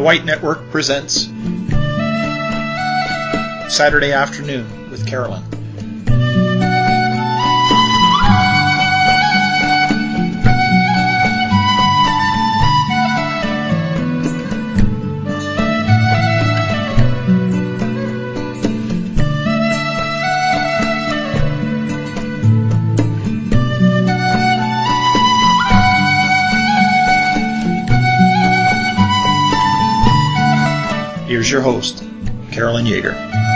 The White Network presents Saturday Afternoon with Carolyn. Here's your host, Carolyn Yeager.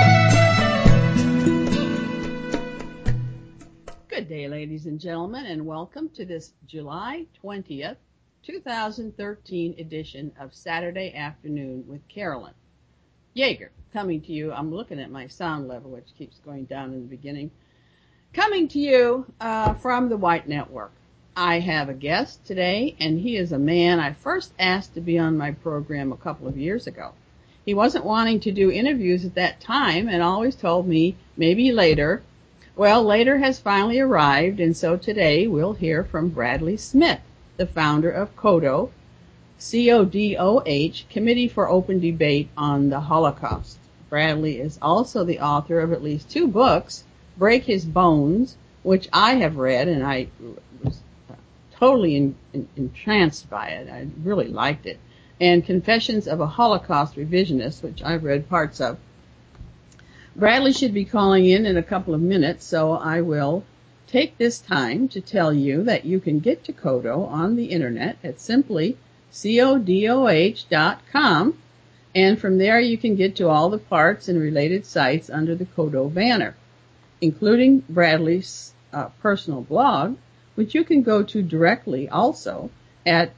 Good day, ladies and gentlemen, and welcome to this July 20th, 2013 edition of Saturday Afternoon with Carolyn Yeager. Coming to you, I'm looking at my sound level, which keeps going down in the beginning. Coming to you from the White Network. I have a guest today, and he is a man I first asked to be on my program a couple of years ago. He wasn't wanting to do interviews at that time and always told me maybe later. Well, later has finally arrived, and so today we'll hear from Bradley Smith, the founder of CODOH, CODOH, Committee for Open Debate on the Holocaust. Bradley is also the author of at least 2 books, Break His Bones, which I have read, and I was totally entranced by it. I really liked it. And Confessions of a Holocaust Revisionist, which I've read parts of. Bradley should be calling in a couple of minutes, so I will take this time to tell you that you can get to CODOH on the internet at simply CODOH.com, and from there you can get to all the parts and related sites under the CODOH banner, including Bradley's personal blog, which you can go to directly also at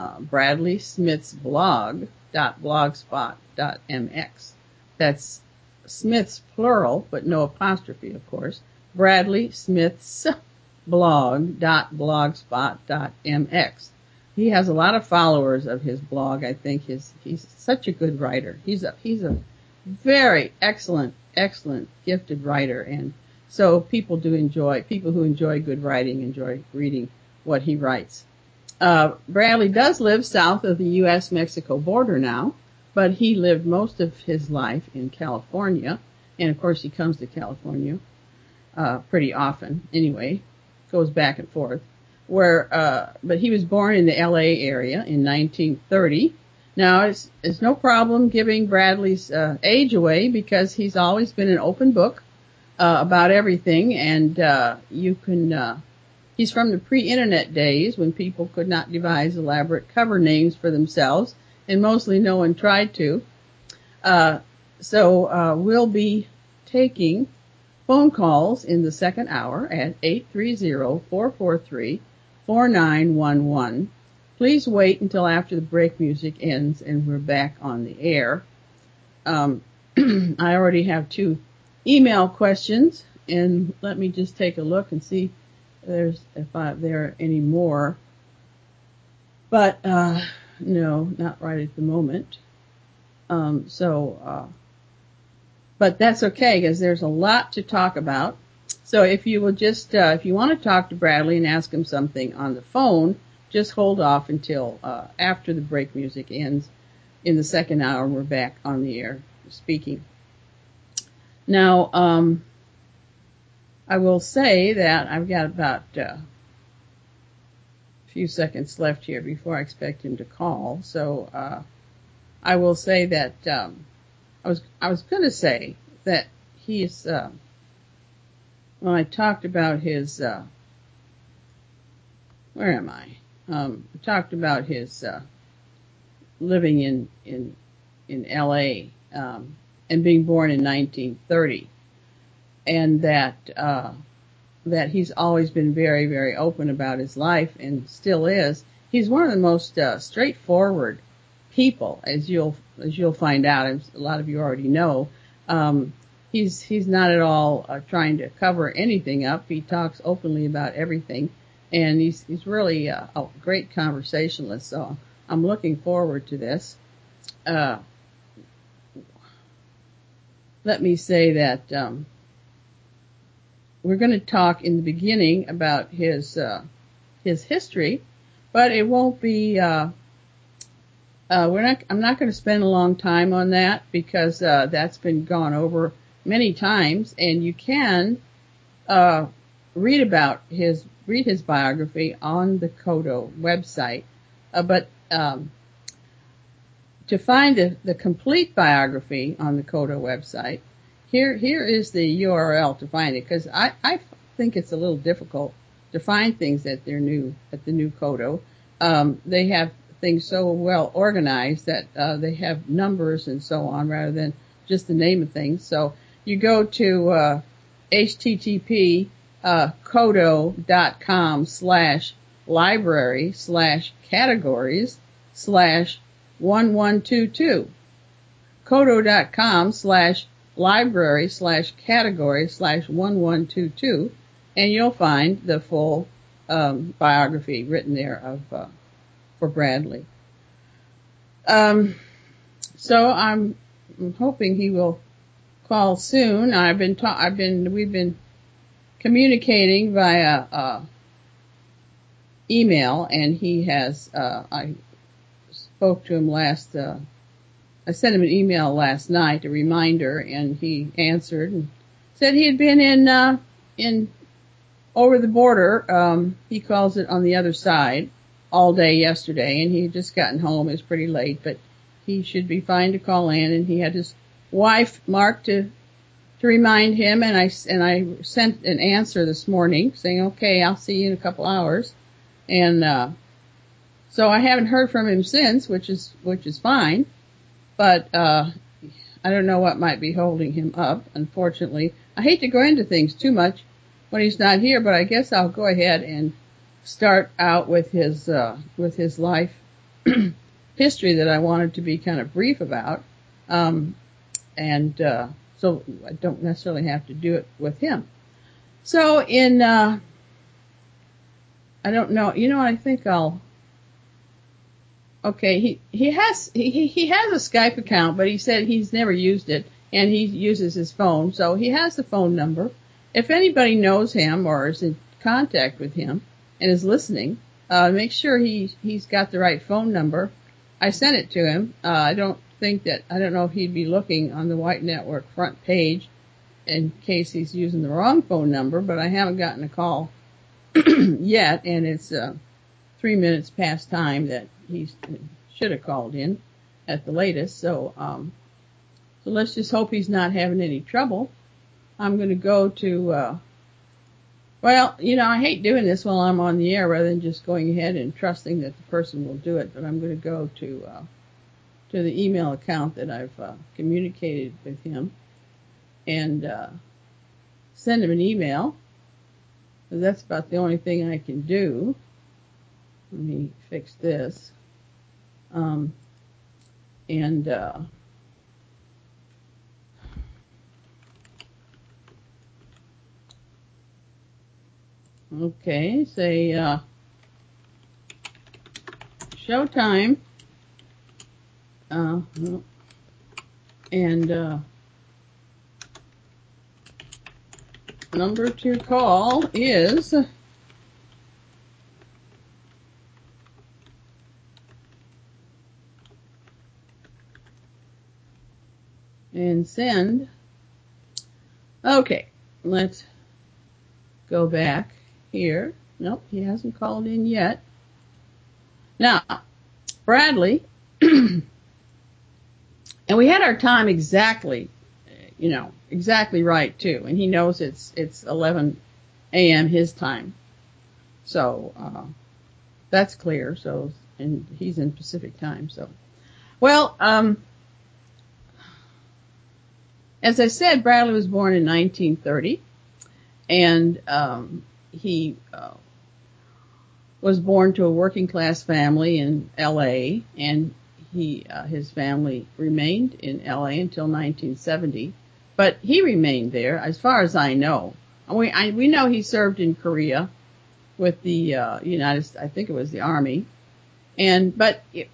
bradleysmithsblog.blogspot.mx. That's Smiths plural, but no apostrophe, of course. bradleysmithsblog.blogspot.mx. He has a lot of followers of his blog. I think he's such a good writer. He's a very excellent gifted writer, and so people who enjoy good writing enjoy reading what he writes. Bradley does live south of the U.S.-Mexico border now, but he lived most of his life in California, and of course he comes to California pretty often anyway, goes back and forth. But he was born in the L.A. area in 1930. Now, it's no problem giving Bradley's age away because he's always been an open book about everything, and you can... He's from the pre-internet days when people could not devise elaborate cover names for themselves, and mostly no one tried to. So we'll be taking phone calls in the second hour at 830-443-4911. Please wait until after the break music ends and we're back on the air. I already have 2 email questions, and let me just take a look and see if there are any more. But no, not right at the moment. But that's okay because there's a lot to talk about. So if you will just, if you want to talk to Bradley and ask him something on the phone, just hold off until after the break music ends in the second hour. We're back on the air speaking. Now, I will say that I've got about a few seconds left here before I expect him to call. So I will say that I was going to say that he's when I talked about his where am I? I talked about his living in L.A. And being born in 1930. And that he's always been very, very open about his life and still is. He's one of the most straightforward people, as you'll find out, as a lot of you already know. He's not at all trying to cover anything up. He talks openly about everything, and he's really a great conversationalist. So I'm looking forward to this. Let me say that we're going to talk in the beginning about his history, but it won't be I'm not going to spend a long time on that because that's been gone over many times, and you can read his biography on the Kodo website. But to find the complete biography on the Kodo website, here is the URL to find it, because I think it's a little difficult to find things at the new Kodo. They have things so well organized that they have numbers and so on rather than just the name of things. So you go to http kodo.com/library/categories/1122. kodo.com/library/categories/1122, and you'll find the full biography written there for Bradley. So I'm hoping he will call soon. We've been communicating via email, and he has. I spoke to him I sent him an email last night, a reminder, and he answered and said he had been in over the border. He calls it on the other side all day yesterday, and he had just gotten home. It was pretty late, but he should be fine to call in. And he had his wife, Mark, to remind him, and I sent an answer this morning saying, okay, I'll see you in a couple hours. And so I haven't heard from him since, which is fine, but I don't know what might be holding him up, unfortunately. I hate to go into things too much when he's not here, but I guess I'll go ahead and start out with his life history that I wanted to be kind of brief about. So I don't necessarily have to do it with him. So I don't know, I think okay, he has a Skype account, but he said he's never used it, and he uses his phone, so he has the phone number. If anybody knows him or is in contact with him and is listening, make sure he's got the right phone number. I sent it to him. I don't know if he'd be looking on the White Network front page in case he's using the wrong phone number, but I haven't gotten a call yet, and it's 3 minutes past time that he should have called in at the latest. So let's just hope he's not having any trouble. I'm going to go to, I hate doing this while I'm on the air rather than just going ahead and trusting that the person will do it, but I'm going to go to the email account that I've communicated with him and send him an email. That's about the only thing I can do. Let me fix this. Okay, say showtime. Number to call is and send. Okay, let's go back here. Nope, he hasn't called in yet. Now, Bradley, and we had our time exactly right too, and he knows it's 11 a.m. his time. So, that's clear. So, and he's in Pacific time. So, well, as I said, Bradley was born in 1930, and he was born to a working class family in L.A., and his family remained in L.A. until 1970, but he remained there as far as I know. We know he served in Korea with the I think it was the Army, but in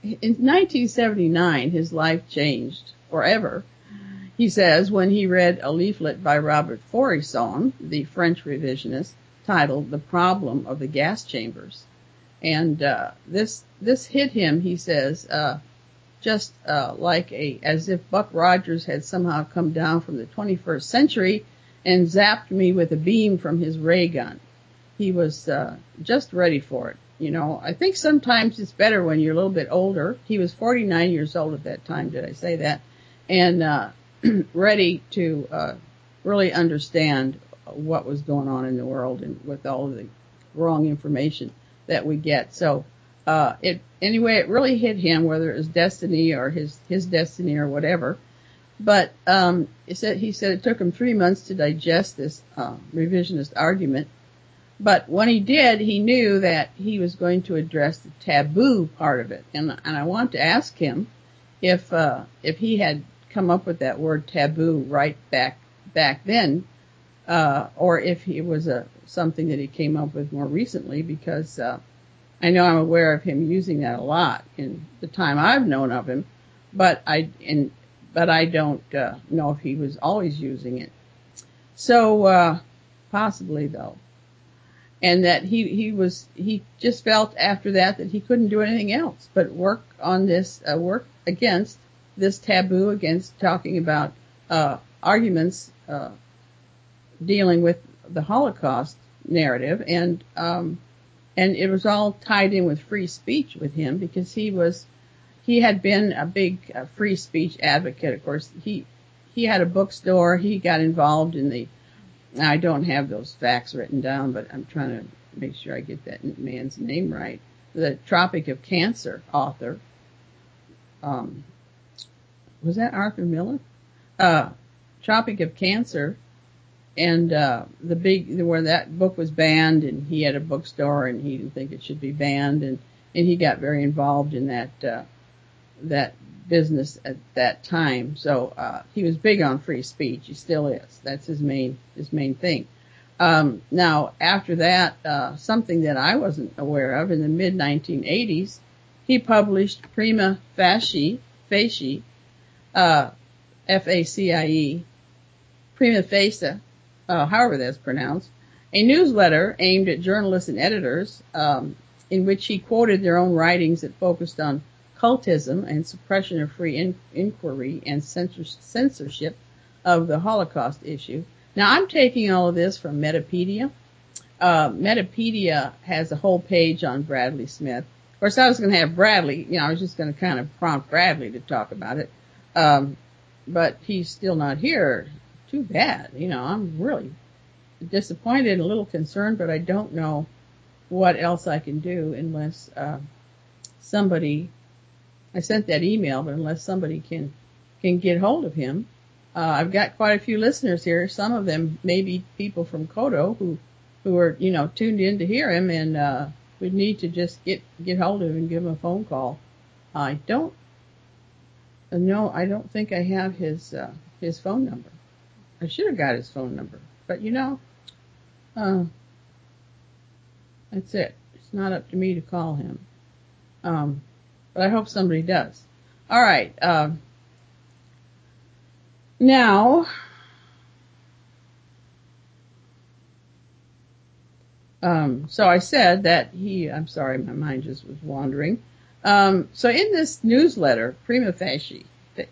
1979 his life changed forever. He says when he read a leaflet by Robert Faurisson, the French revisionist, titled "The Problem of the Gas Chambers." And this hit him, he says, just as if Buck Rogers had somehow come down from the 21st century and zapped me with a beam from his ray gun. He was just ready for it. I think sometimes it's better when you're a little bit older. He was 49 years old at that time, did I say that? And ready to really understand what was going on in the world and with all of the wrong information that we get. So it really hit him, whether it was destiny or his destiny or whatever. But he said it took him 3 months to digest this revisionist argument. But when he did, he knew that he was going to address the taboo part of it. And I want to ask him if he had come up with that word taboo right back then, or if it was something that he came up with more recently, because I know I'm aware of him using that a lot in the time I've known of him, but I don't know if he was always using it. So possibly though. And that he just felt after that he couldn't do anything else but work on this, work against this taboo, against talking about arguments dealing with the Holocaust narrative, and it was all tied in with free speech with him, because he had been a big free speech advocate. Of course, he had a bookstore. He got involved in I don't have those facts written down, but I'm trying to make sure I get that man's name right. The Tropic of Cancer author. Was that Arthur Miller? Tropic of Cancer, and where that book was banned, and he had a bookstore, and he didn't think it should be banned, and he got very involved in that business at that time. So he was big on free speech. He still is. That's his main thing. Now after that, something that I wasn't aware of, in the mid 1980s, he published Prima Facie, F-A-C-I-E, Prima Facie, however that's pronounced, a newsletter aimed at journalists and editors, in which he quoted their own writings that focused on cultism and suppression of free inquiry and censorship of the Holocaust issue. Now, I'm taking all of this from Metapedia. Metapedia has a whole page on Bradley Smith. Of course, I was going to have Bradley, I was just going to kind of prompt Bradley to talk about it. But he's still not here. Too bad. I'm really disappointed and a little concerned, but I don't know what else I can do unless I sent that email, but unless somebody can get hold of him. I've got quite a few listeners here. Some of them may be people from Kodo who are, tuned in to hear him, and would need to just get hold of him and give him a phone call. I don't think I have his phone number. I should have got his phone number, but that's it. It's not up to me to call him. But I hope somebody does. All right. Now, so I said that I'm sorry, my mind just was wandering. So in this newsletter, Prima Facie,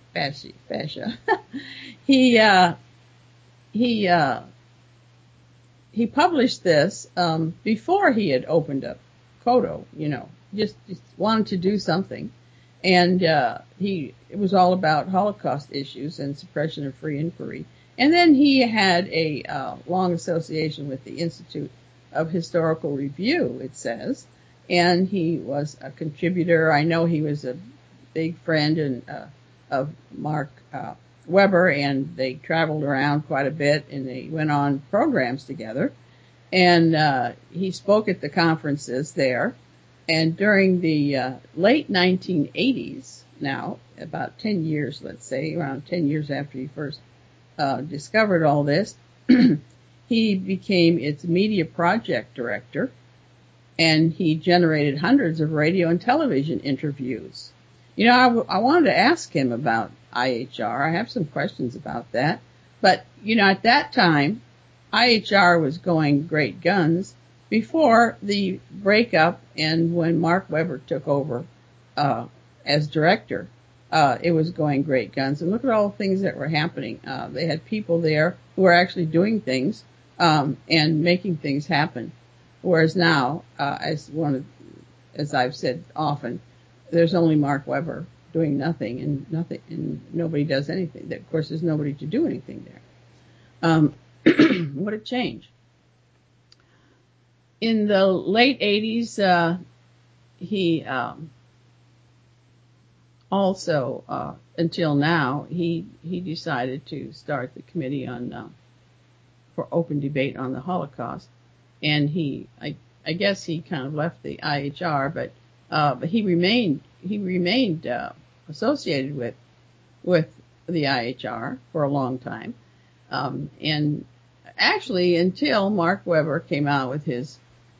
he published this before he had opened up Kodo, just wanted to do something. And it was all about Holocaust issues and suppression of free inquiry. And then he had a long association with the Institute of Historical Review, it says. And he was a contributor. I know he was a big friend of Mark Weber, and they traveled around quite a bit, and they went on programs together. And he spoke at the conferences there. And during the late 1980s, now, about 10 years, let's say, around 10 years after he first discovered all this, he became its media project director, and he generated hundreds of radio and television interviews. I wanted to ask him about IHR. I have some questions about that. But, at that time, IHR was going great guns, before the breakup and when Mark Webber took over as director, it was going great guns. And look at all the things that were happening. They had people there who were actually doing things and making things happen. Whereas now, as I've said often, there's only Mark Webber doing nothing, and nobody does anything. Of course, there's nobody to do anything there. What a change. In the late 80s, he also, until now, he decided to start the committee for open debate on the Holocaust, and I guess he kind of left the IHR, but he remained associated with the IHR for a long time, and actually until Mark Webber came out with his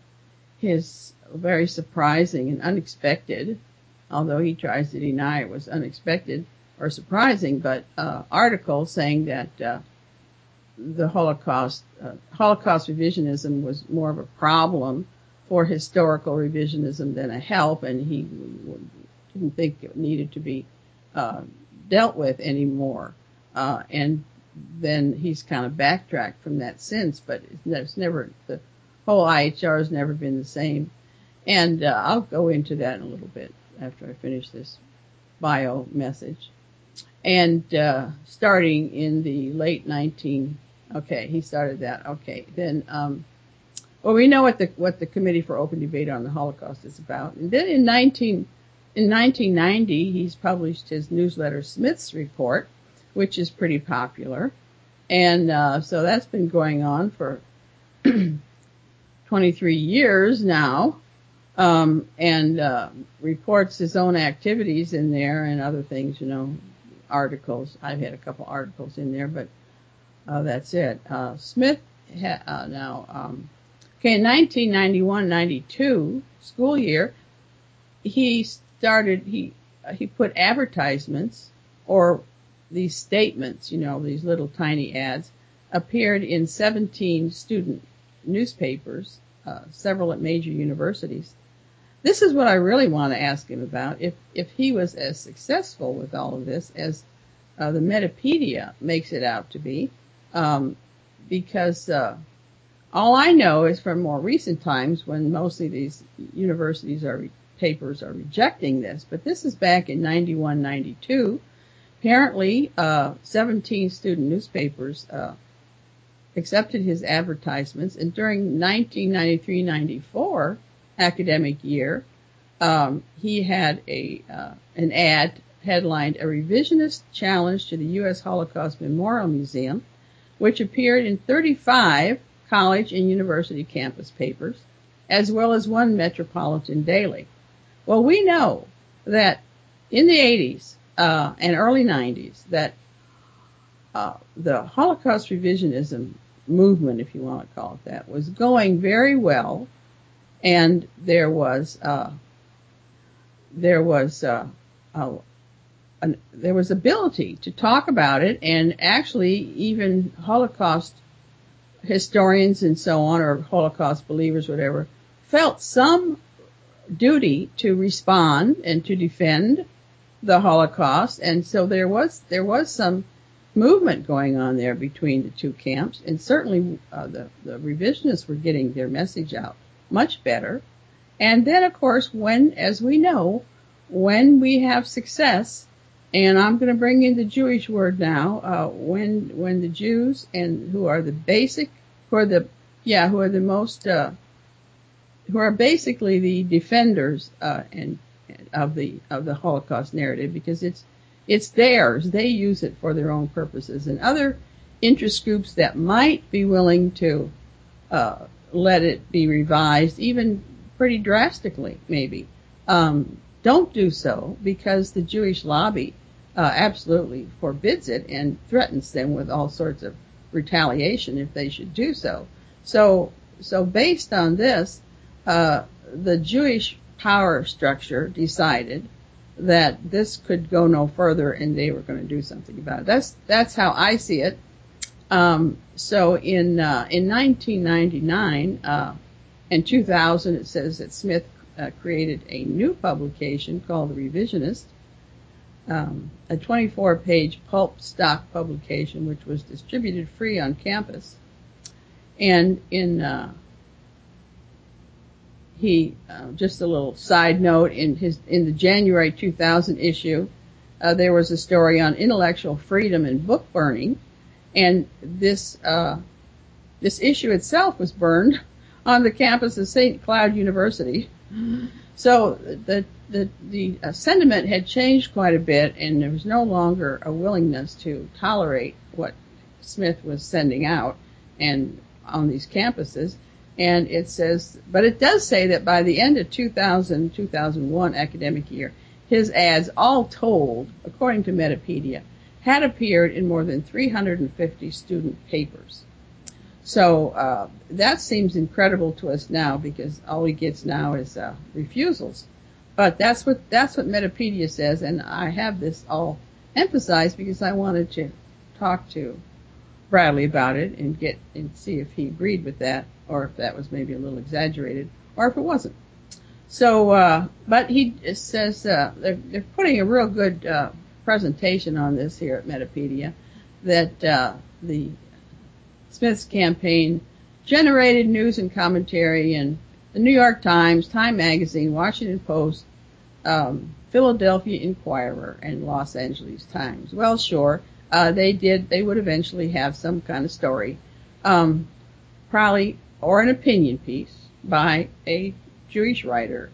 very surprising and unexpected, although he tries to deny it was unexpected or surprising, but article saying that the Holocaust revisionism was more of a problem for historical revisionism than a help, and he didn't think it needed to be dealt with anymore. And then he's kind of backtracked from that since, but the whole IHR has never been the same. And I'll go into that in a little bit after I finish this bio message. And starting in the late he started that. Okay, then well, we know what the Committee for Open Debate on the Holocaust is about. And then in 1990, he's published his newsletter Smith's Report, which is pretty popular. And so that's been going on for 23 years now, and reports his own activities in there and other things, articles. I've had a couple articles in there, but that's it. Smith now, in 1991-92 school year, he put advertisements, or these statements, these little tiny ads, appeared in 17 student newspapers, several at major universities. This is what I really want to ask him about, if he was as successful with all of this as the Metapedia makes it out to be, because all I know is from more recent times when mostly these universities papers are rejecting this, but this is back in 91-92. Apparently, 17 student newspapers accepted his advertisements, and during 1993-94 academic year, he had an ad headlined "A Revisionist Challenge to the U.S. Holocaust Memorial Museum," which appeared in 35 college and university campus papers, as well as one metropolitan daily. Well, we know that in the 80s and early 90s that the Holocaust revisionism movement, if you want to call it that, was going very well, and there was ability to talk about it, and actually even Holocaust historians and so on, or Holocaust believers, whatever, felt some duty to respond and to defend the Holocaust, and so there was some movement going on there between the two camps, and certainly the revisionists were getting their message out much better. And then, of course, as we know, when we have success, and I'm going to bring in the Jewish word now, when the Jews, and who are basically the defenders of the Holocaust narrative, because it's theirs. They use it for their own purposes, and other interest groups that might be willing to let it be revised, even pretty drastically, maybe, don't do so, because the Jewish lobby absolutely forbids it and threatens them with all sorts of retaliation if they should do so. So based on this, the Jewish power structure decided that this could go no further, and they were going to do something about it. That's how I see it. So in 1999, In 2000, it says that Smith created a new publication called The Revisionist, a 24-page pulp stock publication which was distributed free on campus. And in just a little side note, in the January 2000 issue, there was a story on intellectual freedom and book burning, and this issue itself was burned on the campus of St. Cloud University. So the sentiment had changed quite a bit, and there was no longer a willingness to tolerate what Smith was sending out and on these campuses. And it says, but it does say that by the end of 2000-2001 academic year, his ads, all told, according to Metapedia, had appeared in more than 350 student papers. So that seems incredible to us now, because all he gets now is refusals. But that's what Metapedia says, and I have this all emphasized because I wanted to talk to Bradley about it and see if he agreed with that, or if that was maybe a little exaggerated, or if it wasn't. So, but he says they're putting a real good presentation on this here at Metapedia, that the Smith's campaign generated news and commentary in the New York Times, Time Magazine, Washington Post, Philadelphia Inquirer, and Los Angeles Times. Well, sure, they would eventually have some kind of story, probably, or an opinion piece by a Jewish writer,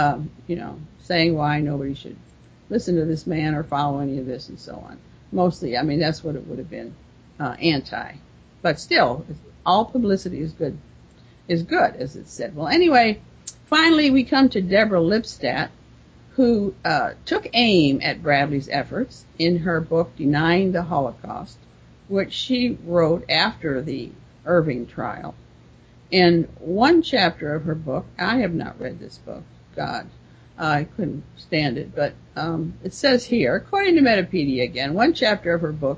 saying why nobody should listen to this man or follow any of this and so on. Mostly, I mean, that's what it would have been, anti. But still, all publicity is good, as it said. Well, anyway, finally we come to Deborah Lipstadt, who took aim at Bradley's efforts in her book Denying the Holocaust, which she wrote after the Irving trial. In one chapter of her book, I have not read this book, God, I couldn't stand it, but it says here, according to Metapedia again, one chapter of her book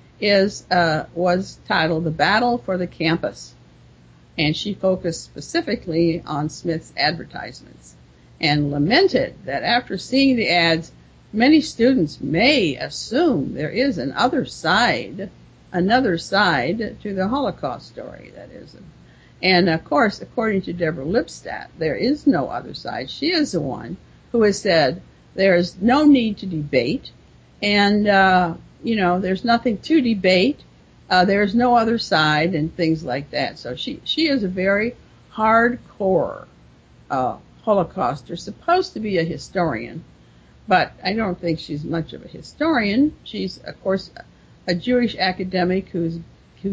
was titled The Battle for the Campus, and she focused specifically on Smith's advertisements and lamented that after seeing the ads, many students may assume there is another side to the Holocaust story, that is. And of course, according to Deborah Lipstadt, there is no other side. She is the one who has said there is no need to debate, and there's nothing to debate. There's no other side and things like that. So she is a very hardcore Holocauster, supposed to be a historian, but I don't think she's much of a historian. She's, of course, a Jewish academic who's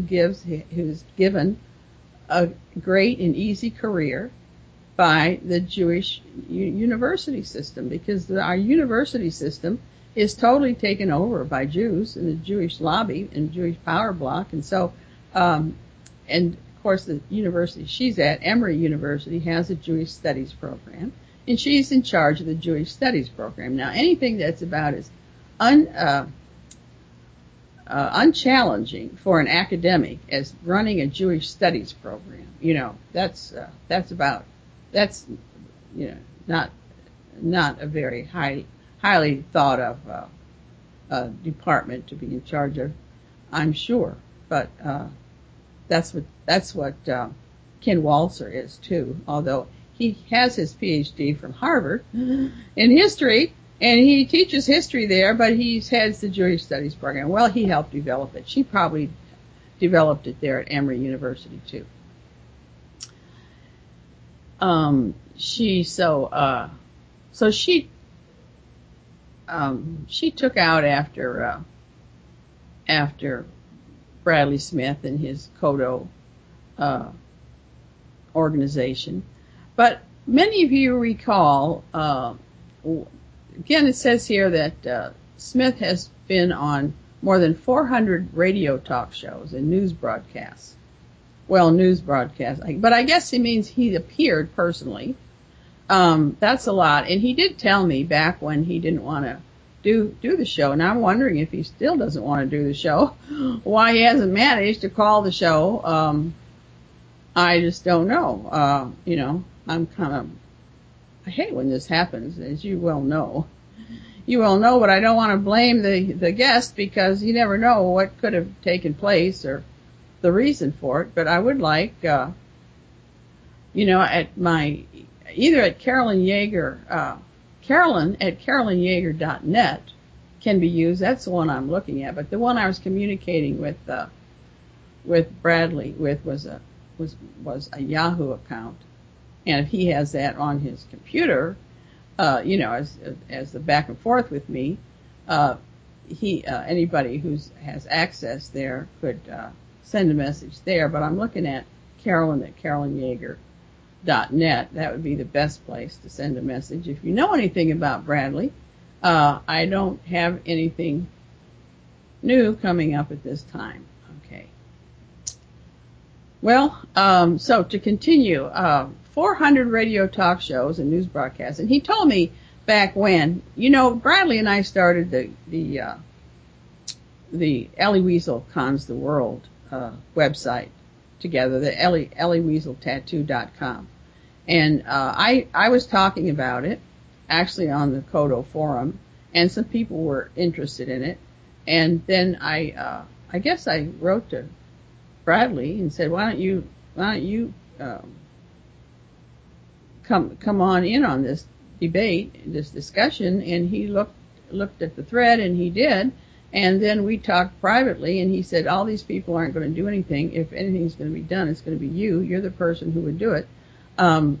given a great and easy career by the Jewish university system, because our university system is totally taken over by Jews and the Jewish lobby and Jewish power block. And so, and of course the university she's at, Emory University, has a Jewish studies program, and she's in charge of the Jewish studies program. Now, anything that's about as unchallenging for an academic as running a Jewish studies program, that's not a very highly thought of department to be in charge of, I'm sure. But that's what Ken Walzer is too, although he has his PhD from Harvard in history, and he teaches history there, but he heads the Jewish Studies program. Well, he helped develop it. She probably developed it there at Emory University too. She took out after Bradley Smith and his Kodo organization. But many of you recall, again, it says here that Smith has been on more than 400 radio talk shows and news broadcasts. Well, news broadcasts, but I guess he means he appeared personally. That's a lot. And he did tell me back when he didn't want to do the show, and I'm wondering if he still doesn't want to do the show, why he hasn't managed to call the show I just don't know. I hate when this happens, as you well know. You well know, but I don't want to blame the guest because you never know what could have taken place or the reason for it. But I would like, either at Carolyn Yeager, Carolyn at CarolynYeager.net can be used. That's the one I'm looking at. But the one I was communicating with Bradley with was a Yahoo account. And if he has that on his computer, as the back and forth with me, anybody who has access there could send a message there. But I'm looking at Carolyn at CarolynYeager.net. That would be the best place to send a message. If you know anything about Bradley, I don't have anything new coming up at this time. Okay. Well, so to continue, 400 radio talk shows and news broadcasts. And he told me back when, Bradley and I started the Ellie Weasel Cons the World website together, the EllieWeaselTattoo.com. And I was talking about it actually on the Kodo forum, and some people were interested in it. And then I guess I wrote to Bradley and said, why don't you come on in on this debate, this discussion? And he looked at the thread, and he did. And then we talked privately, and he said, all these people aren't going to do anything. If anything's going to be done, it's going to be you. You're the person who would do it. So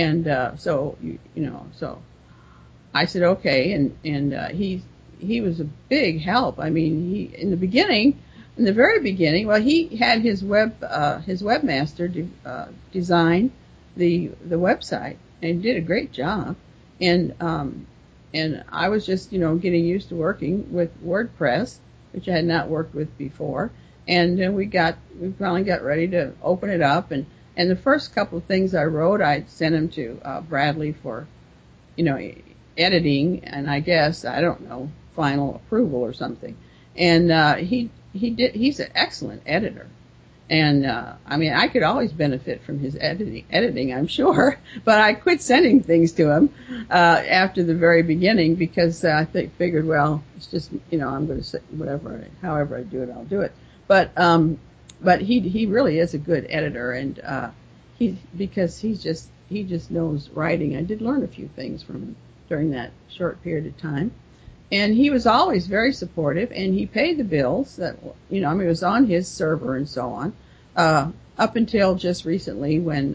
I said, okay. And he was a big help. I mean, in the very beginning, well, he had his webmaster design the website, and he did a great job. And I was just, getting used to working with WordPress, which I had not worked with before. And then we finally got ready to open it up. And the first couple of things I wrote, I sent them to Bradley for, editing, and I guess, I don't know, final approval or something. And he's an excellent editor. And I could always benefit from his editing, I'm sure, but I quit sending things to him after the very beginning because I figured, well, it's just, I'm going to say however I do it, I'll do it. But he really is a good editor, and because he just knows writing. I did learn a few things from him during that short period of time. And he was always very supportive, and he paid the bills that, it was on his server and so on, up until just recently when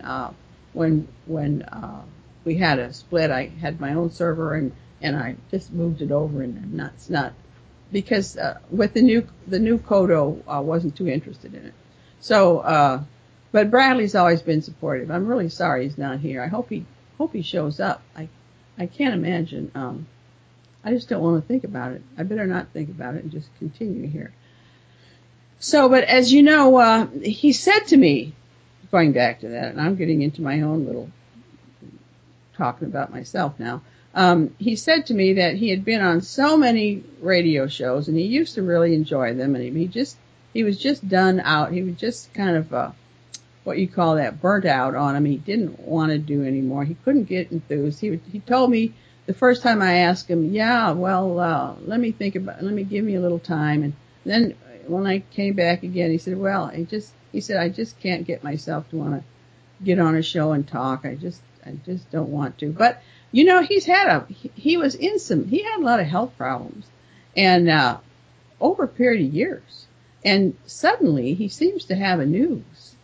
we had a split. I had my own server and I just moved it over, and it's not because, with the new Kodo, wasn't too interested in it. So, but Bradley's always been supportive. I'm really sorry he's not here. I hope he shows up. I can't imagine, I just don't want to think about it. I better not think about it and just continue here. So, but as you know, he said to me, going back to that, and I'm getting into my own little talking about myself now. He said to me that he had been on so many radio shows, and he used to really enjoy them, and he was just done out. He was just kind of, what you call that, burnt out on him. He didn't want to do anymore. He couldn't get enthused. He told me, the first time I asked him, let me give me a little time. And then when I came back again, he said, I just can't get myself to want to get on a show and talk. I just don't want to. But, he had a lot of health problems, and, over a period of years. And suddenly he seems to have a new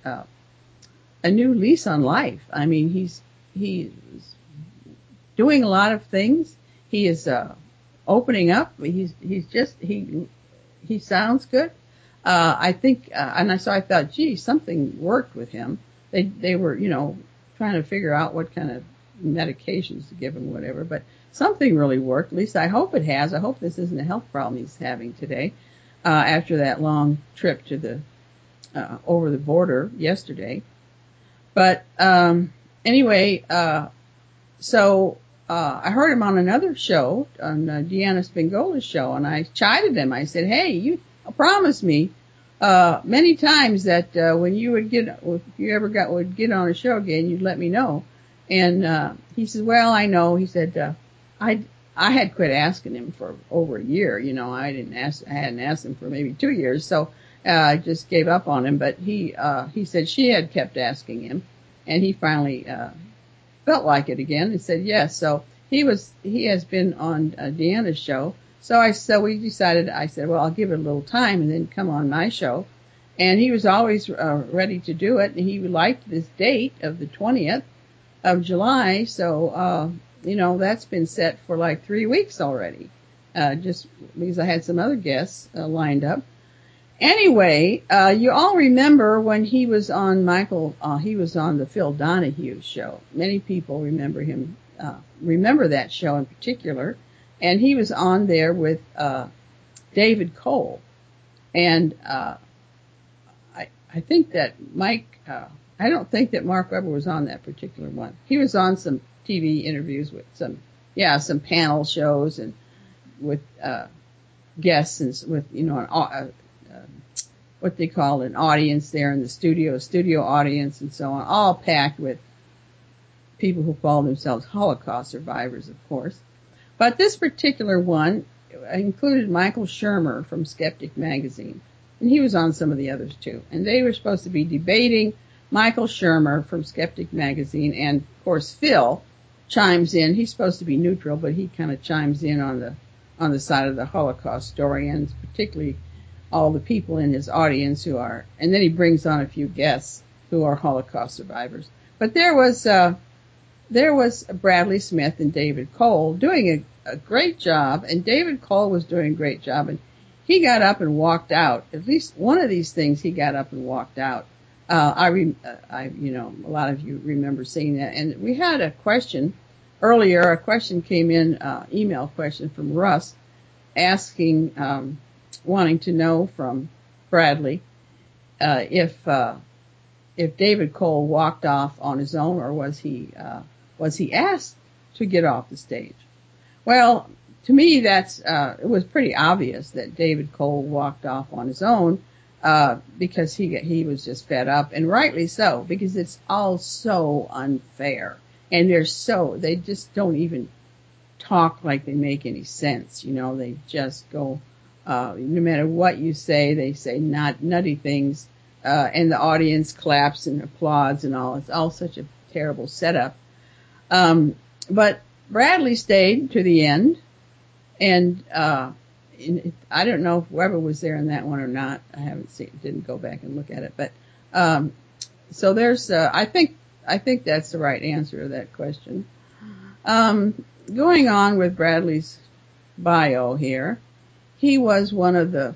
lease on life. I mean, he's doing a lot of things. He is opening up. He sounds good. I think, so I thought, gee, something worked with him. They were, trying to figure out what kind of medications to give him, whatever. But something really worked. At least I hope it has. I hope this isn't a health problem he's having today after that long trip to the over the border yesterday. But anyway, so I heard him on another show, on Deanna Spingola's show, and I chided him. I said, hey, you promised me many times that when you would if you ever would get on a show again, you'd let me know. And he says, well, I know. He said, I had quit asking him for over a year. I hadn't asked him for maybe 2 years. So I just gave up on him. But he said she had kept asking him, and he finally felt like it again and said yes. So he has been on Deanna's show. So we decided, I said, well, I'll give it a little time and then come on my show. And he was always ready to do it. And he liked this date of the 20th of July. So, that's been set for like 3 weeks already, just because I had some other guests lined up. Anyway, you all remember when he was on he was on the Phil Donahue show. Many people remember him, remember that show in particular. And he was on there with David Cole. And I think that I don't think that Mark Webber was on that particular one. He was on some TV interviews with some panel shows and with guests and with, what they call an audience there in the studio audience and so on, all packed with people who call themselves Holocaust survivors, of course. But this particular one included Michael Shermer from Skeptic Magazine, and he was on some of the others too. And they were supposed to be debating Michael Shermer from Skeptic Magazine, and of course Phil chimes in. He's supposed to be neutral, but he kind of chimes in on the side of the Holocaust story, and particularly all the people in his audience and then he brings on a few guests who are Holocaust survivors. But there was Bradley Smith and David Cole doing a great job, and David Cole was doing a great job, and he got up and walked out. At least one of these things, he got up and walked out. A lot of you remember seeing that. And we had a question earlier. A question came in, email question from Russ, asking, wanting to know from Bradley if David Cole walked off on his own, or was he asked to get off the stage? Well, to me, it was pretty obvious that David Cole walked off on his own, because he was just fed up, and rightly so, because it's all so unfair, and they just don't even talk like they make any sense. They just go, no matter what you say, they say nutty things, and the audience claps and applauds and all. It's all such a terrible setup. But Bradley stayed to the end, and I don't know if Weber was there in that one or not. I didn't go back and look at it, but so there's I think that's the right answer to that question. Going on with Bradley's bio here, he was one of the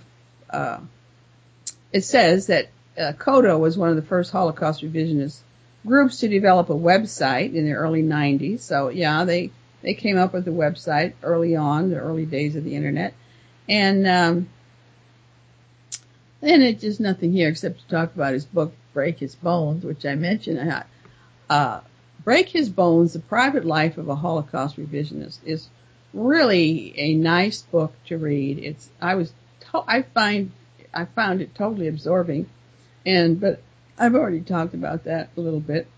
it says that CODA was one of the first Holocaust revisionist groups to develop a website in the early 90s. So yeah, they came up with the website early on, the early days of the internet. And then it's just nothing here except to talk about his book, Break His Bones, which I mentioned. Break His Bones, The Private Life of a Holocaust Revisionist, is really a nice book to read. I found it totally absorbing, but I've already talked about that a little bit.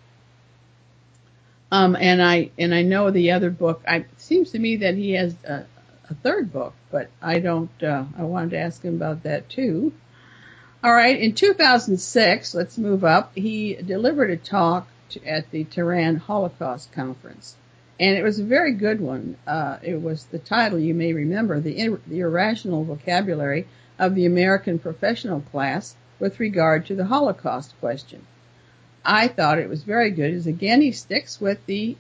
And I know the other book. It seems to me that he has a third book, but I don't. I wanted to ask him about that too. All right. In 2006, let's move up. He delivered a talk at the Tehran Holocaust Conference, and it was a very good one. It was the title, you may remember, the irrational vocabulary of the American professional class with regard to the Holocaust question. I thought it was very good. As again, he sticks with the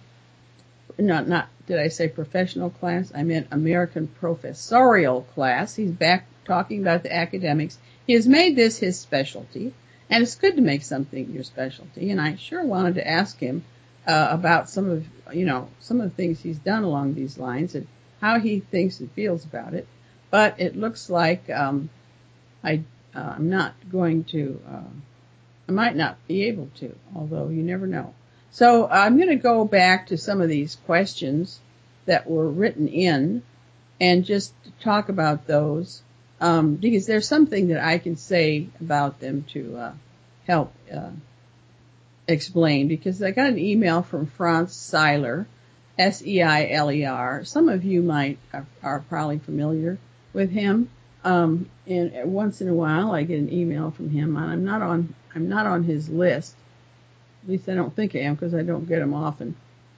did I say professional class? I meant American professorial class. He's back talking about the academics. He has made this his specialty, and it's good to make something your specialty. And I sure wanted to ask him about some of the things he's done along these lines and how he thinks and feels about it. But it looks like I'm not going to. I might not be able to, although you never know. So I'm going to go back to some of these questions that were written in and just talk about those. because there's something that I can say about them to help explain. Because I got an email from Franz Seiler, Seiler. Some of you are probably familiar with him. And once in a while I get an email from him, and I'm not on his list. At least I don't think I am, because I don't get them often.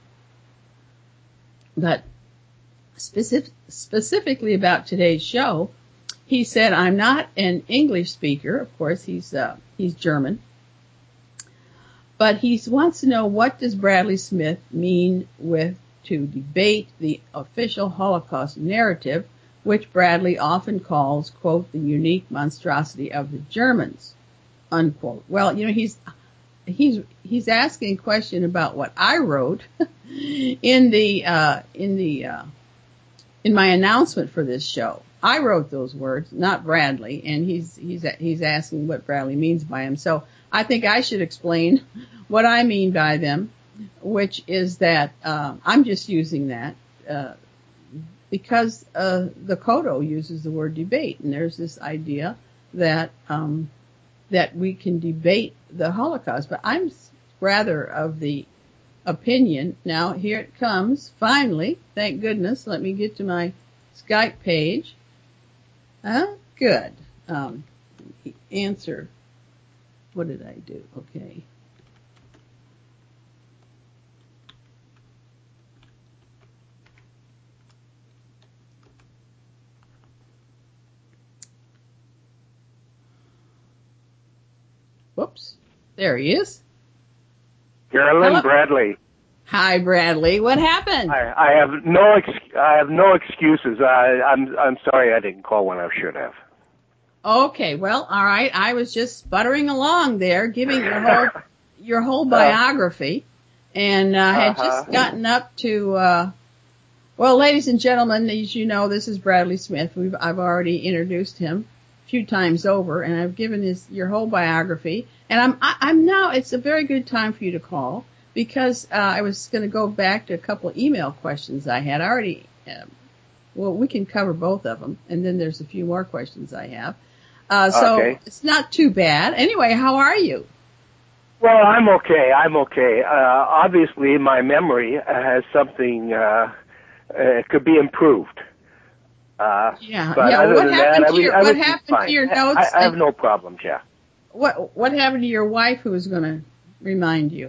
But specifically about today's show, he said, I'm not an English speaker. Of course, he's German. But he wants to know, what does Bradley Smith mean with to debate the official Holocaust narrative, which Bradley often calls, quote, the unique monstrosity of the Germans, unquote. Well, he's asking a question about what I wrote in my announcement for this show. I wrote those words, not Bradley, and he's asking what Bradley means by them. So I think I should explain what I mean by them, which is that I'm just using that because the Kodo uses the word debate, and there's this idea that we can debate the Holocaust. But I'm rather of the opinion, now here it comes, finally, thank goodness, let me get to my Skype page. Good. Answer. What did I do? Okay. Whoops. There he is. Carolyn, Hello? Bradley. Hi, Bradley. What happened? I have no excuses. I'm sorry I didn't call when I should have. Okay, well, all right. I was just sputtering along there, giving your whole biography, and had just gotten up to. Well, ladies and gentlemen, as you know, this is Bradley Smith. I've already introduced him a few times over, and I've given your whole biography. And I'm now. It's a very good time for you to call, because I was going to go back to a couple of email questions I had. I already. Well, we can cover both of them, and then there's a few more questions I have. So okay. It's not too bad. Anyway, how are you? Well, I'm okay. Obviously, my memory has something. It could be improved. But What happened to your notes? I have no problems. Yeah. What happened to your wife, who was going to remind you?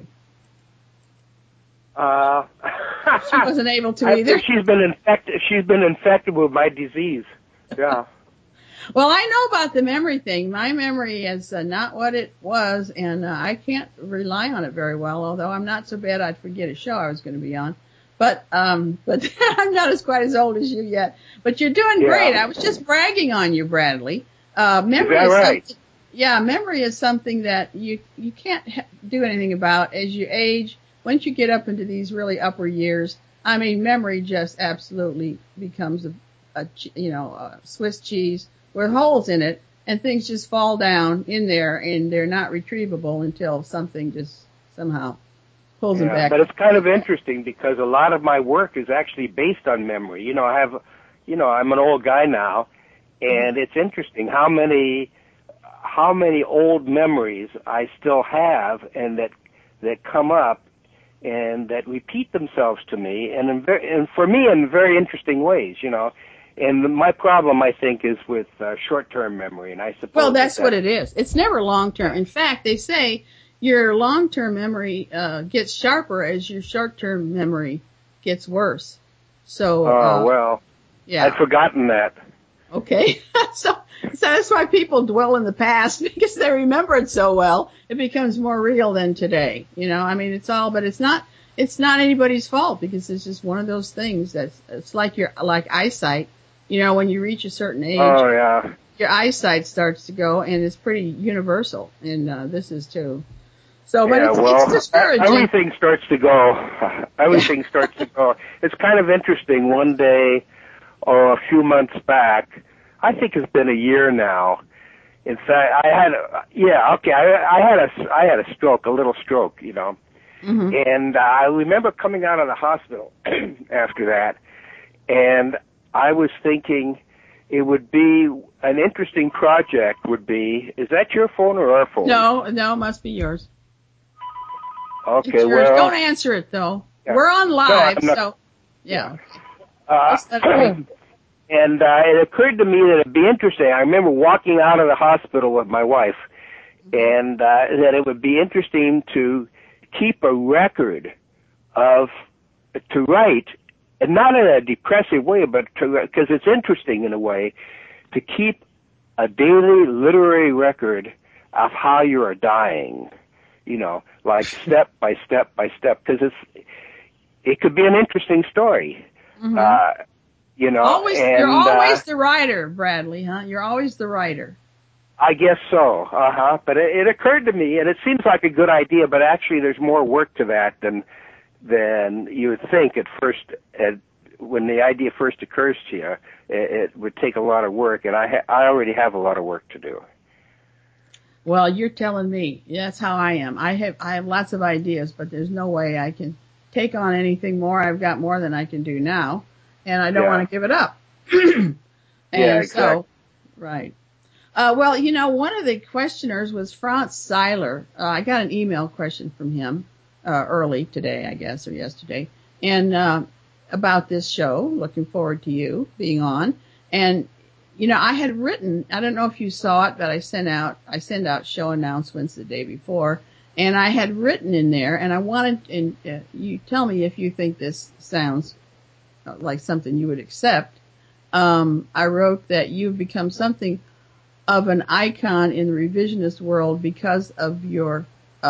She wasn't able to either. She's been infected with my disease. Yeah. Well, I know about the memory thing. My memory is not what it was, and I can't rely on it very well, although I'm not so bad I'd forget a show I was going to be on. But I'm not quite as old as you yet. But you're doing great. I was just bragging on you, Bradley. Memory is that right? Memory is something that you can't do anything about as you age. Once you get up into these really upper years, I mean, memory just absolutely becomes a Swiss cheese with holes in it, and things just fall down in there, and they're not retrievable until something just somehow pulls them back. But it's kind of interesting, because a lot of my work is actually based on memory. I'm an old guy now, and it's interesting how many old memories I still have, and that come up and that repeat themselves to me, and for me in very interesting ways, And my problem, I think, is with short-term memory, and I suppose. Well, that's what it is. It's never long-term. In fact, they say your long-term memory gets sharper as your short-term memory gets worse. So. Yeah. I'd forgotten that. Okay. So that's why people dwell in the past, because they remember it so well. It becomes more real than today. I mean, but it's not anybody's fault, because it's just one of those things it's like like eyesight. When you reach a certain age, your eyesight starts to go, and it's pretty universal. And this is too. So, but it's discouraging. Everything starts to go. Everything starts to go. It's kind of interesting. One day, or a few months back, I think it's been a year now. In fact, I had a stroke, a little stroke, Mm-hmm. And I remember coming out of the hospital after that, and I was thinking, it would be an interesting project. Would be, is that your phone or our phone? No, must be yours. Okay, It's yours. well, Don't answer it though. Yeah. We're on live, No, I'm not- so yeah. And it occurred to me that it'd be interesting. I remember walking out of the hospital with my wife, and that it would be interesting to keep a record to write, and not in a depressive way, but because it's interesting in a way, to keep a daily literary record of how you are dying, like step by step by step, because it could be an interesting story. Mm-hmm. You're always and, the writer, Bradley, huh? You're always the writer. I guess so. But it occurred to me, and it seems like a good idea, but actually there's more work to that than you would think at first. When the idea first occurs to you, it would take a lot of work, and I already have a lot of work to do. Well, you're telling me. That's how I am. I have lots of ideas, but there's no way I can take on anything more. I've got more than I can do now, and I don't want to give it up. And exactly. So, right. Well, one of the questioners was Franz Seiler. I got an email question from him early today, I guess, or yesterday, and about this show. Looking forward to you being on. And I had written. I don't know if you saw it, but I send out show announcements the day before, and I had written in there, and I wanted. And you tell me if you think this sounds like something you would accept. I wrote that you've become something of an icon in the revisionist world because of your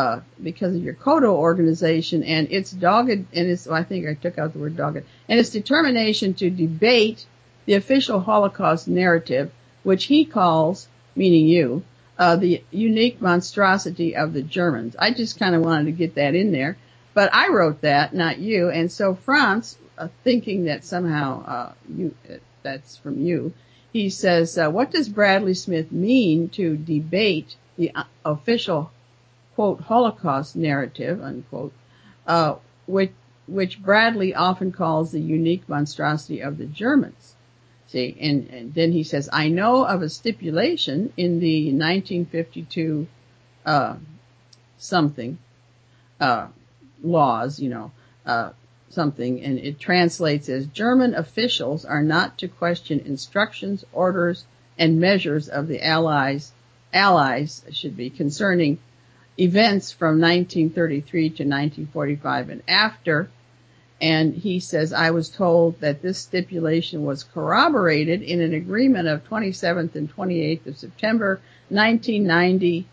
Kodo organization and its dogged, and I think I took out the word dogged, and its determination to debate the official Holocaust narrative, which he calls, meaning you, the unique monstrosity of the Germans. I just kind of wanted to get that in there, but I wrote that, not you, and so Franz, thinking that somehow that's from you, he says, what does Bradley Smith mean to debate the official, quote, Holocaust narrative, unquote, which Bradley often calls the unique monstrosity of the Germans? See, and then he says, I know of a stipulation in the 1952 laws, something, and it translates as German officials are not to question instructions, orders, and measures of the Allies should be concerning events from 1933 to 1945 and after. And he says, I was told that this stipulation was corroborated in an agreement of 27th and 28th of September 1990.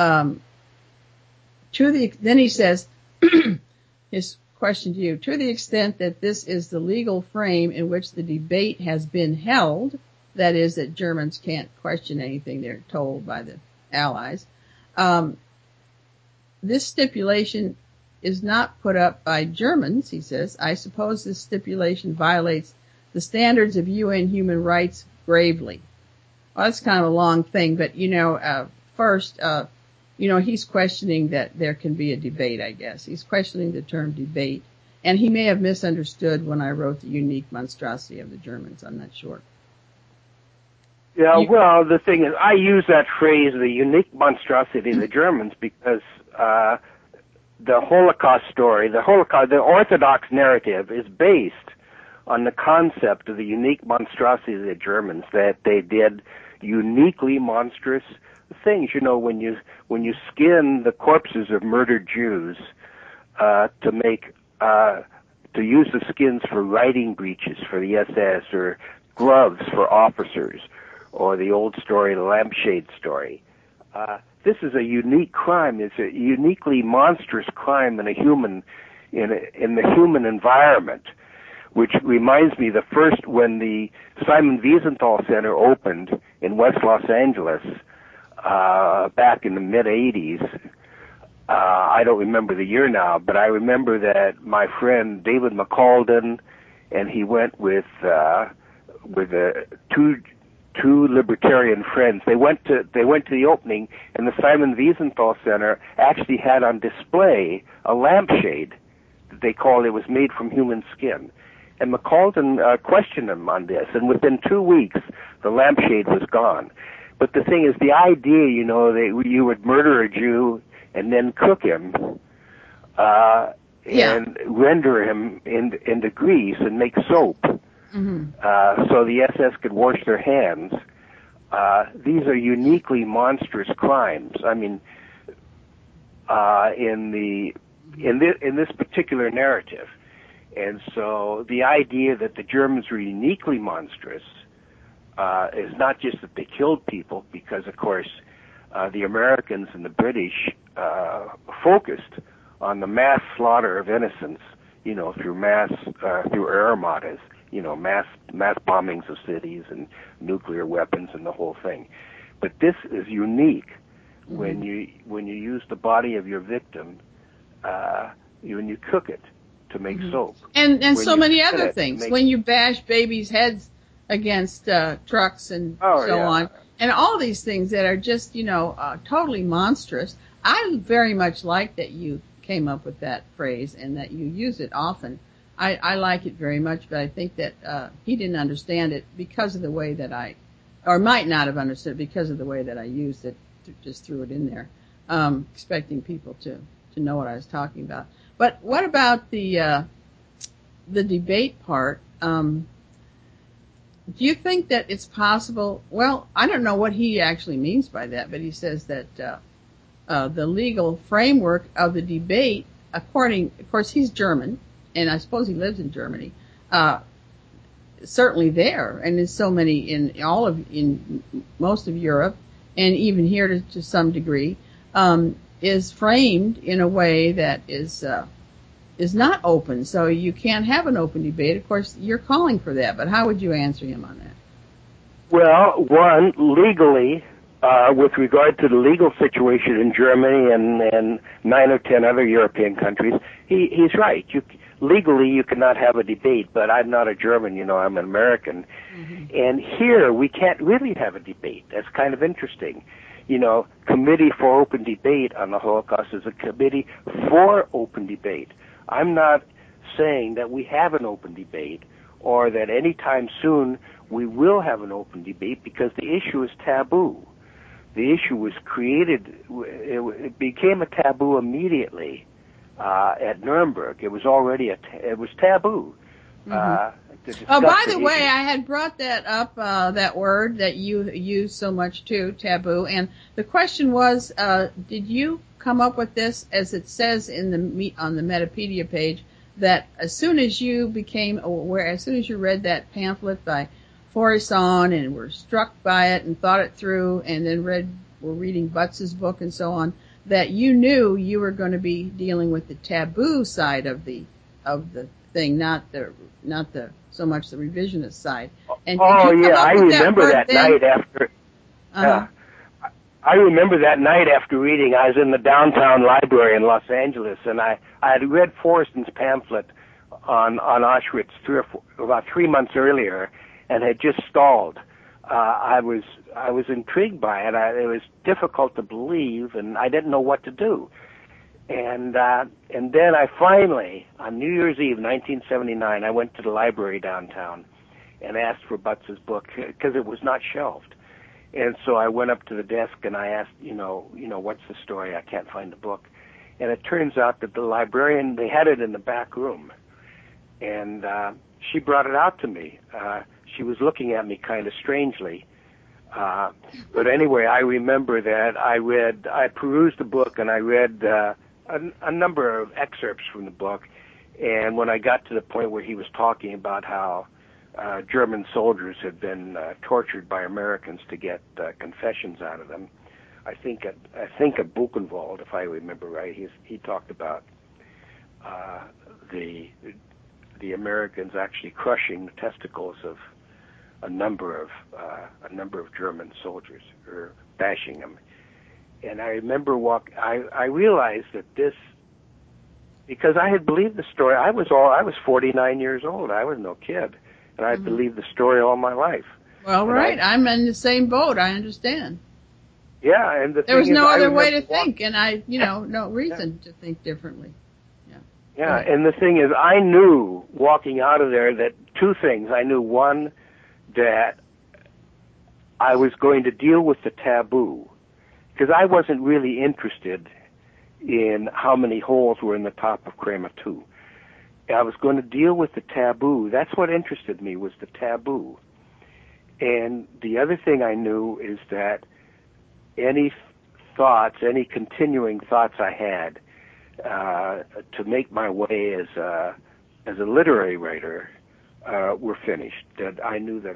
Then he says, his question to you, to the extent that this is the legal frame in which the debate has been held, that is, that Germans can't question anything they're told by the Allies, this stipulation is not put up by Germans, he says. I suppose this stipulation violates the standards of UN human rights gravely. Well, that's kind of a long thing, but first, he's questioning that there can be a debate, I guess. He's questioning the term debate. And he may have misunderstood when I wrote the unique monstrosity of the Germans. I'm not sure. Yeah, well, the thing is, I use that phrase, the unique monstrosity of the Germans, because the Holocaust story, the Orthodox narrative is based on the concept of the unique monstrosity of the Germans, that they did uniquely monstrous things. When you skin the corpses of murdered Jews to use the skins for riding breeches for the SS, or gloves for officers, or the old story, the lampshade story. This is a unique crime. It's a uniquely monstrous crime in the human environment, which reminds me when the Simon Wiesenthal Center opened in West Los Angeles back in the mid-'80s. I don't remember the year now, but I remember that my friend David McCalden and he went with two libertarian friends. They went to the opening, and the Simon Wiesenthal Center actually had on display a lampshade that they called, it was made from human skin. And McCalton questioned him on this, and within 2 weeks, the lampshade was gone. But the thing is, the idea, you know, that you would murder a Jew and then cook him, and render him into grease and make soap, so the SS could wash their hands. These are uniquely monstrous crimes. I mean, in this particular narrative, and so the idea that the Germans were uniquely monstrous is not just that they killed people, because of course the Americans and the British focused on the mass slaughter of innocents, you know, through air armadas, you know, mass bombings of cities and nuclear weapons and the whole thing. But this is unique when you use the body of your victim, when you cook it to make soap, and so many other things. When you bash babies' heads against trucks and on, and all these things that are just, you know, totally monstrous. I very much like that you came up with that phrase and that you use it often. I like it very much, but I think that he didn't understand it because of the way that or might not have understood it because of the way that I used it, just threw it in there, expecting people to know what I was talking about. But what about the debate part? Do you think that it's possible? Well, I don't know what he actually means by that, but he says that the legal framework of the debate, of course, he's German, and I suppose he lives in Germany, certainly there, and in so many, in most of Europe, and even here to some degree, is framed in a way that is not open. So you can't have an open debate. Of course, you're calling for that, but how would you answer him on that? Well, one, legally, with regard to the legal situation in Germany and 9 or 10 other European countries, he's right. Legally, you cannot have a debate, but I'm not a German, you know, I'm an American. And here, we can't really have a debate. That's kind of interesting. You know, Committee for Open Debate on the Holocaust is a committee for open debate. I'm not saying that we have an open debate or that anytime soon we will have an open debate, because the issue is taboo. The issue was created, it became a taboo immediately at Nuremberg. It was already it was taboo. By the way, I had brought that up, that word that you use so much too, taboo, and the question was, did you come up with this, as it says on the Metapedia page, that as soon as you became aware, as soon as you read that pamphlet by Faurisson and were struck by it and thought it through, and then were reading Butz's book and so on, that you knew you were going to be dealing with the taboo side of the thing, not the so much the revisionist side. And I remember that night after. I remember that night after reading. I was in the downtown library in Los Angeles, and I had read Forreston's pamphlet on Auschwitz about 3 months earlier, and had just stalled. I was intrigued by it. It was difficult to believe, and I didn't know what to do. And then I finally, on New Year's Eve, 1979, I went to the library downtown and asked for Butz's book because it was not shelved. And so I went up to the desk and I asked, you know, what's the story? I can't find the book. And it turns out that the librarian, they had it in the back room, and she brought it out to me. She was looking at me kind of strangely. But anyway, I remember that I perused the book, and I read a number of excerpts from the book. And when I got to the point where he was talking about how German soldiers had been tortured by Americans to get confessions out of them, I think at Buchenwald, if I remember right, he talked about the Americans actually crushing the testicles of a number of German soldiers, or bashing them. And I remember I realized that this, because I had believed the story. I was 49 years old. I was no kid, and I had believed the story all my life. Well, right. I'm in the same boat. I understand. Yeah, and there was no other way to think, and no reason to think differently. Yeah. Yeah, and the thing is, I knew walking out of there that two things. I knew, one, that I was going to deal with the taboo, because I wasn't really interested in how many holes were in the top of Crema 2. I was going to deal with the taboo. That's what interested me, was the taboo. And the other thing I knew is that any thoughts, any continuing thoughts I had to make my way as a literary writer were finished. That I knew that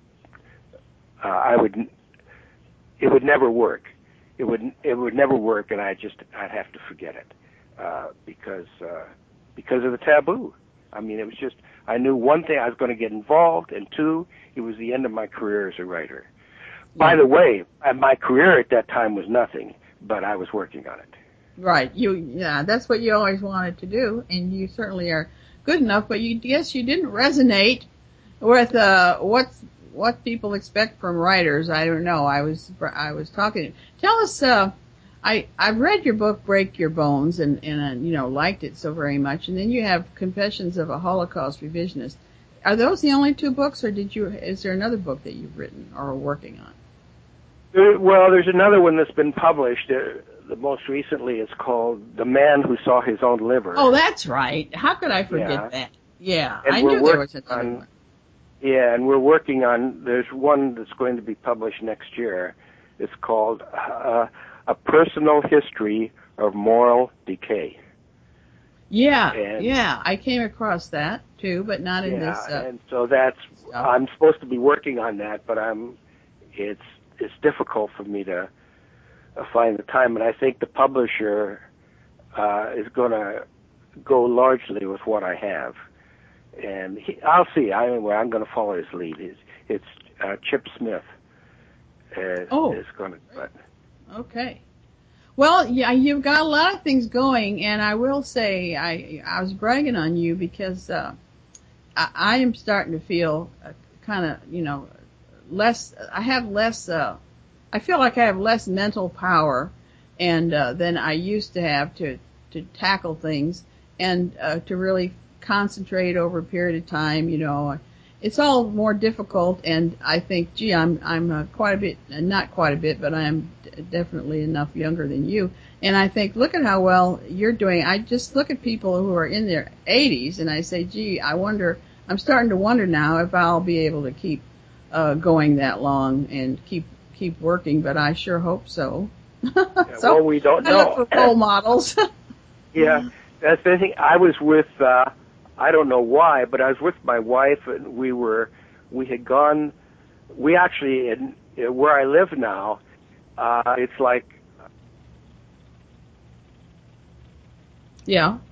it would never work. It would never work, and I'd have to forget it because of the taboo. I mean, it was just, I knew, one thing, I was going to get involved, and two, it was the end of my career as a writer. By the way, my career at that time was nothing, but I was working on it. Right. That's what you always wanted to do, and you certainly are good enough, but you didn't resonate with what people expect from writers. I don't know. I was talking. Tell us, I've read your book, Break Your Bones, and liked it so very much. And then you have Confessions of a Holocaust Revisionist. Are those the only two books, or is there another book that you've written or are working on? Well, there's another one that's been published. The most recently is called The Man Who Saw His Own Liver. Oh, that's right. How could I forget that? Yeah, and I knew there was another one. Yeah, and we're working on, there's one that's going to be published next year. It's called A Personal History of Moral Decay. Yeah, I came across that too, but not in this. And so that's, I'm supposed to be working on that, but it's difficult for me to find the time, and I think the publisher is going to go largely with what I have. And I'll see. I'm going to follow his lead. It's Chip Smith is going to do it. Okay. Well, yeah, you've got a lot of things going, and I will say I was bragging on you because I am starting to feel kind of less. I have less. I feel like I have less mental power and than I used to have to tackle things and to really concentrate over a period of time. It's all more difficult, and I think, gee, I'm quite a bit, not quite a bit, but I am definitely enough younger than you. And I think, look at how well you're doing. I just look at people who are in their 80s, and I say, gee, I'm starting to wonder now if I'll be able to keep going that long and keep working, but I sure hope so. So well, we don't know. I look for role models. Yeah, that's the thing. I was with, I don't know why, but I was with my wife, and we had gone, we actually, where I live now, it's like, yeah,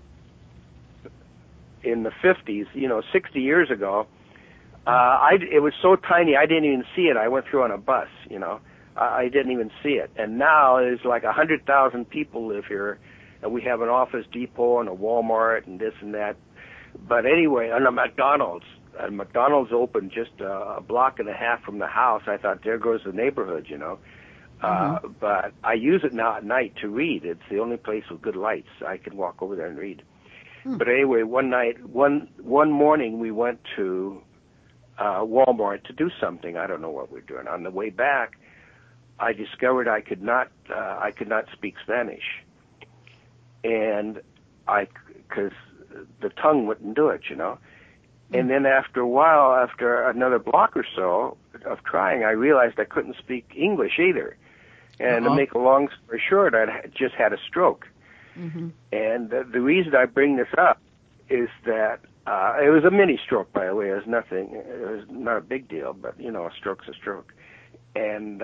in the 50s, 60 years ago, it was so tiny I didn't even see it. I went through on a bus, I didn't even see it. And now there's like 100,000 people live here, and we have an Office Depot and a Walmart and this and that. But anyway, and a McDonald's. And McDonald's opened just a block and a half from the house. I thought, there goes the neighborhood, Mm-hmm. But I use it now at night to read. It's the only place with good lights. I can walk over there and read. But anyway, one morning we went to Walmart to do something. I don't know what we're doing. On the way back, I discovered I could not speak Spanish, and because the tongue wouldn't do it, And then after a while, after another block or so of trying, I realized I couldn't speak English either. And to make a long story short, I just had a stroke. Mm-hmm. And the reason I bring this up is that it was a mini stroke, by the way. It was nothing. It was not a big deal, but a stroke's a stroke. And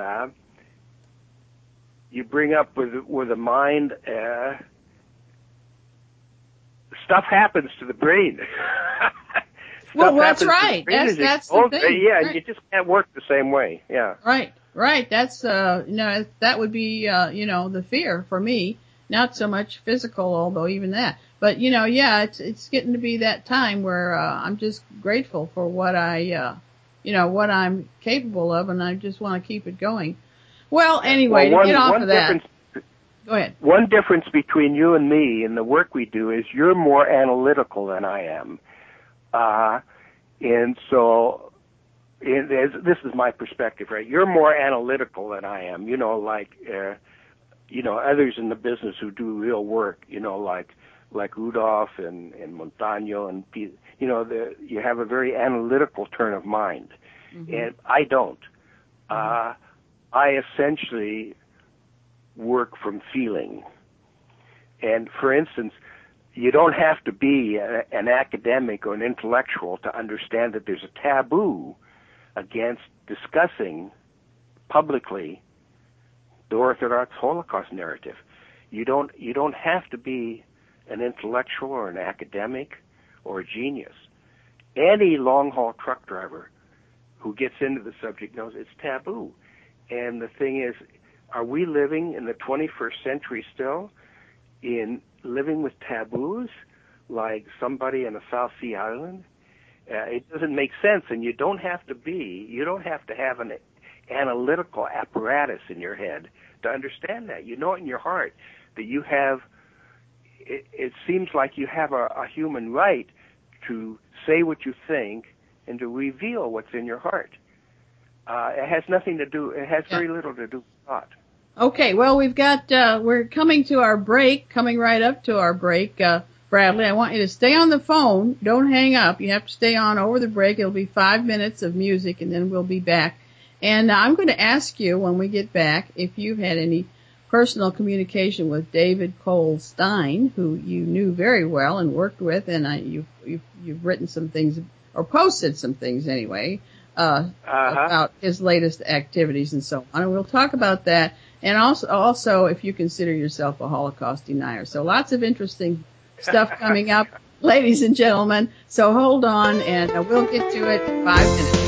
you bring up with the mind, stuff happens to the brain. Well, that's right. That's the thing. Yeah, right. You just can't work the same way. Yeah. Right. That's that would be the fear for me. Not so much physical, although even that. But it's getting to be that time where I'm just grateful for what what I'm capable of, and I just want to keep it going. Well, anyway, to get off of that. Go ahead. One difference between you and me in the work we do is you're more analytical than I am. And so, this is my perspective, right? You're more analytical than I am. Like others in the business who do real work. Like Rudolph and Montano and you have a very analytical turn of mind, and I don't. I essentially work from feeling. And for instance, you don't have to be an academic or an intellectual to understand that there's a taboo against discussing publicly the Orthodox Holocaust narrative. You don't have to be an intellectual or an academic or a genius. Any long-haul truck driver who gets into the subject knows it's taboo. And the thing is, are we living in the 21st century still in living with taboos like somebody in a South Sea island? It doesn't make sense, and you don't have to have an analytical apparatus in your head to understand that. You know it in your heart that you have, it seems like you have a human right to say what you think and to reveal what's in your heart. It has very little to do with thought. Okay, well, we're coming right up to our break. Bradley, I want you to stay on the phone. Don't hang up. You have to stay on over the break. It'll be 5 minutes of music, and then we'll be back. And I'm going to ask you when we get back if you've had any personal communication with David Cole Stein, who you knew very well and worked with, and you've written some things, or posted some things anyway, about his latest activities and so on. And we'll talk about that. And also if you consider yourself a Holocaust denier. So lots of interesting stuff coming up, ladies and gentlemen. So hold on, and we'll get to it in 5 minutes.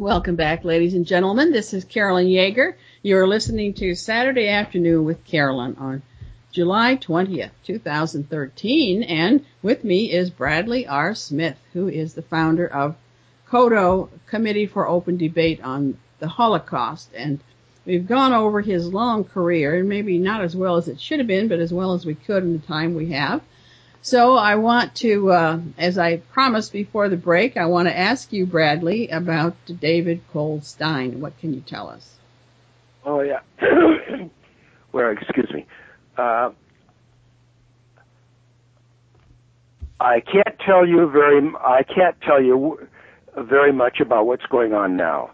Welcome back, ladies and gentlemen. This is Carolyn Yeager. You're listening to Saturday Afternoon with Carolyn on July 20th, 2013. And with me is Bradley R. Smith, who is the founder of CODO, Committee for Open Debate on the Holocaust. And we've gone over his long career, and maybe not as well as it should have been, but as well as we could in the time we have. So I want to, as I promised before the break, I want to ask you, Bradley, about David Cole Stein. What can you tell us? Oh, yeah. Well, excuse me. I can't tell you very much about what's going on now.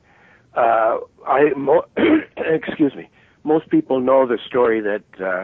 Excuse me. Most people know the story that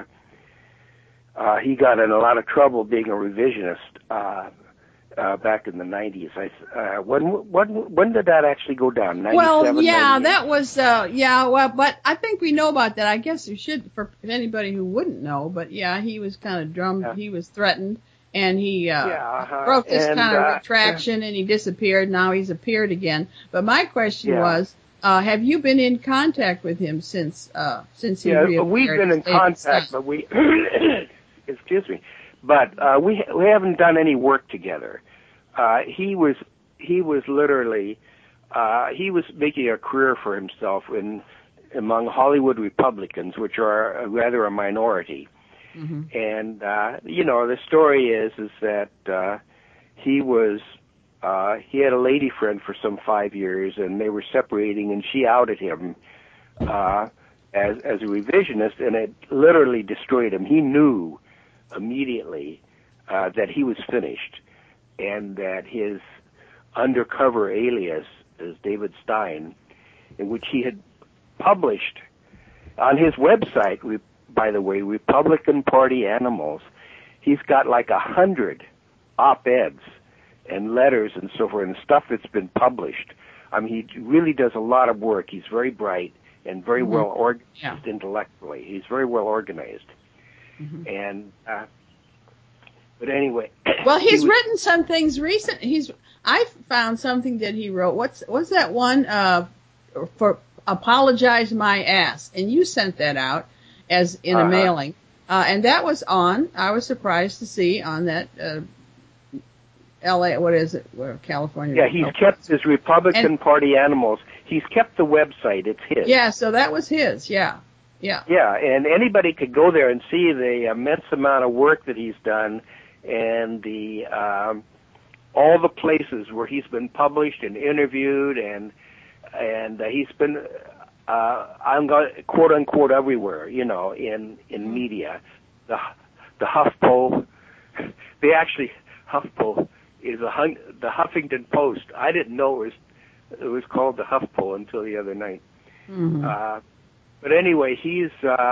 he got in a lot of trouble being a revisionist back in the 90s. When did that actually go down? 97, well, yeah, 98? that was but I think we know about that. I guess we should for anybody who wouldn't know. But yeah, he was kind of drummed. Yeah. He was threatened, and he wrote this kind of retraction, and he disappeared. Now he's appeared again. But my question was, have you been in contact with him since he reappeared? Yeah, we've been in contact, but we excuse me, but we haven't done any work together. He was literally he was making a career for himself among Hollywood Republicans, which are rather a minority. Mm-hmm. And the story is that he had a lady friend for some 5 years, and they were separating, and she outed him as a revisionist, and it literally destroyed him. He knew immediately that he was finished, and that his undercover alias is David Stein, in which he had published on his website, by the way, Republican Party Animals. He's got like 100 op-eds and letters and so forth and stuff that's been published. I mean, he really does a lot of work. He's very bright and very well organized intellectually. He's very well organized. Mm-hmm. And but anyway, well, he's written some things recent. I found something that he wrote. What's that one for Apologize My Ass? And you sent that out as in a mailing, and that was on. I was surprised to see on that L.A. What is it? California. Yeah, he's kept his Republican Party Animals. He's kept the website. It's his. Yeah, so that was his. Yeah. Yeah, and anybody could go there and see the immense amount of work that he's done, and the all the places where he's been published and interviewed, and he's been I'm going quote unquote everywhere, in media. The HuffPo, HuffPo is the Huffington Post. I didn't know it was called the HuffPo until the other night. Mm-hmm. But anyway, he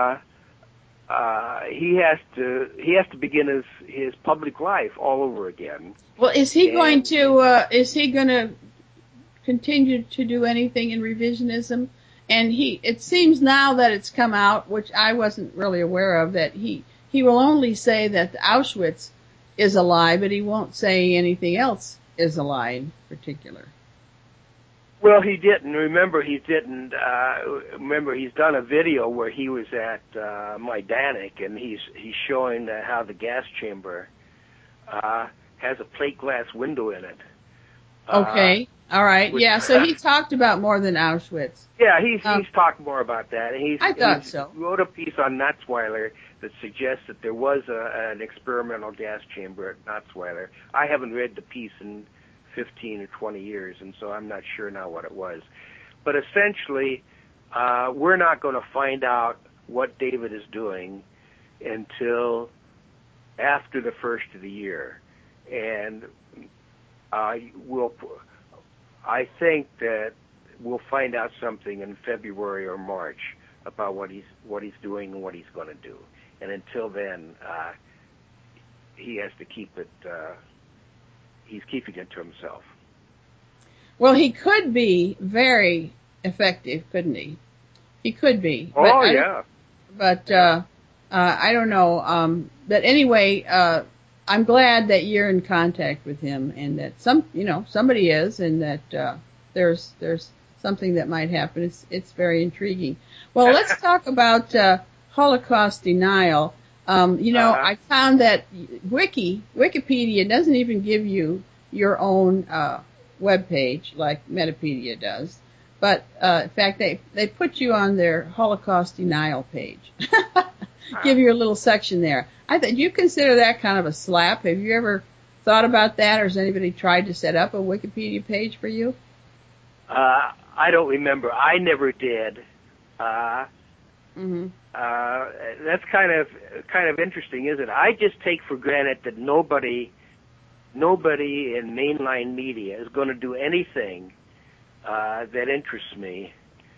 has to begin his public life all over again. Well, is he going to continue to do anything in revisionism? And it seems now that it's come out, which I wasn't really aware of, that he will only say that Auschwitz is a lie, but he won't say anything else is a lie in particular. Well, he didn't. Remember, he's done a video where he was at Majdanek, and he's showing how the gas chamber has a plate glass window in it. Okay. All right. Yeah. So he talked about more than Auschwitz. Yeah, he's talked more about that. I thought so. He wrote a piece on Natzweiler that suggests that there was an experimental gas chamber at Natzweiler. I haven't read the piece in 15 or 20 years, and so I'm not sure now what it was. But essentially, we're not going to find out what David is doing until after the first of the year. And I think that we'll find out something in February or March about what he's doing and what he's going to do. And until then, he has to keep it. He's keeping it to himself. Well, he could be very effective, couldn't he? He could be. Oh, yeah. But I don't know. But anyway, I'm glad that you're in contact with him, and that somebody is, and that there's something that might happen. It's very intriguing. Well, let's talk about Holocaust denial. I found that Wikipedia doesn't even give you your own web page like Metapedia does. But in fact, they put you on their Holocaust denial page. Give you a little section there. Do you consider that kind of a slap? Have you ever thought about that, or has anybody tried to set up a Wikipedia page for you? I don't remember. I never did. That's kind of interesting, isn't it? I just take for granted that nobody in mainline media is going to do anything that interests me,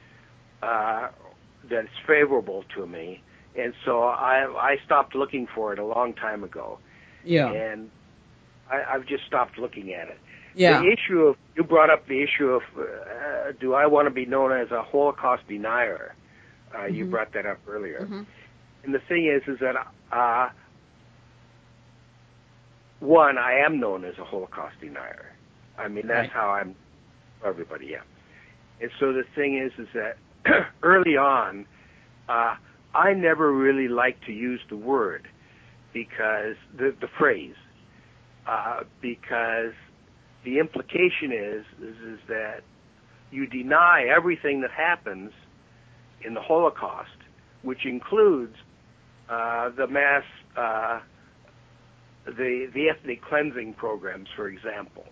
that's favorable to me, and so I stopped looking for it a long time ago. Yeah. And I've just stopped looking at it. Yeah. The issue of, you brought up the issue of, do I want to be known as a Holocaust denier? You brought that up earlier. Mm-hmm. And the thing is that, one, I am known as a Holocaust denier. I mean, that's how I'm, everybody, yeah. And so the thing is that early on, I never really liked to use the word, because, the phrase, because the implication is that you deny everything that happens in the Holocaust, which includes the mass, the ethnic cleansing programs, for example.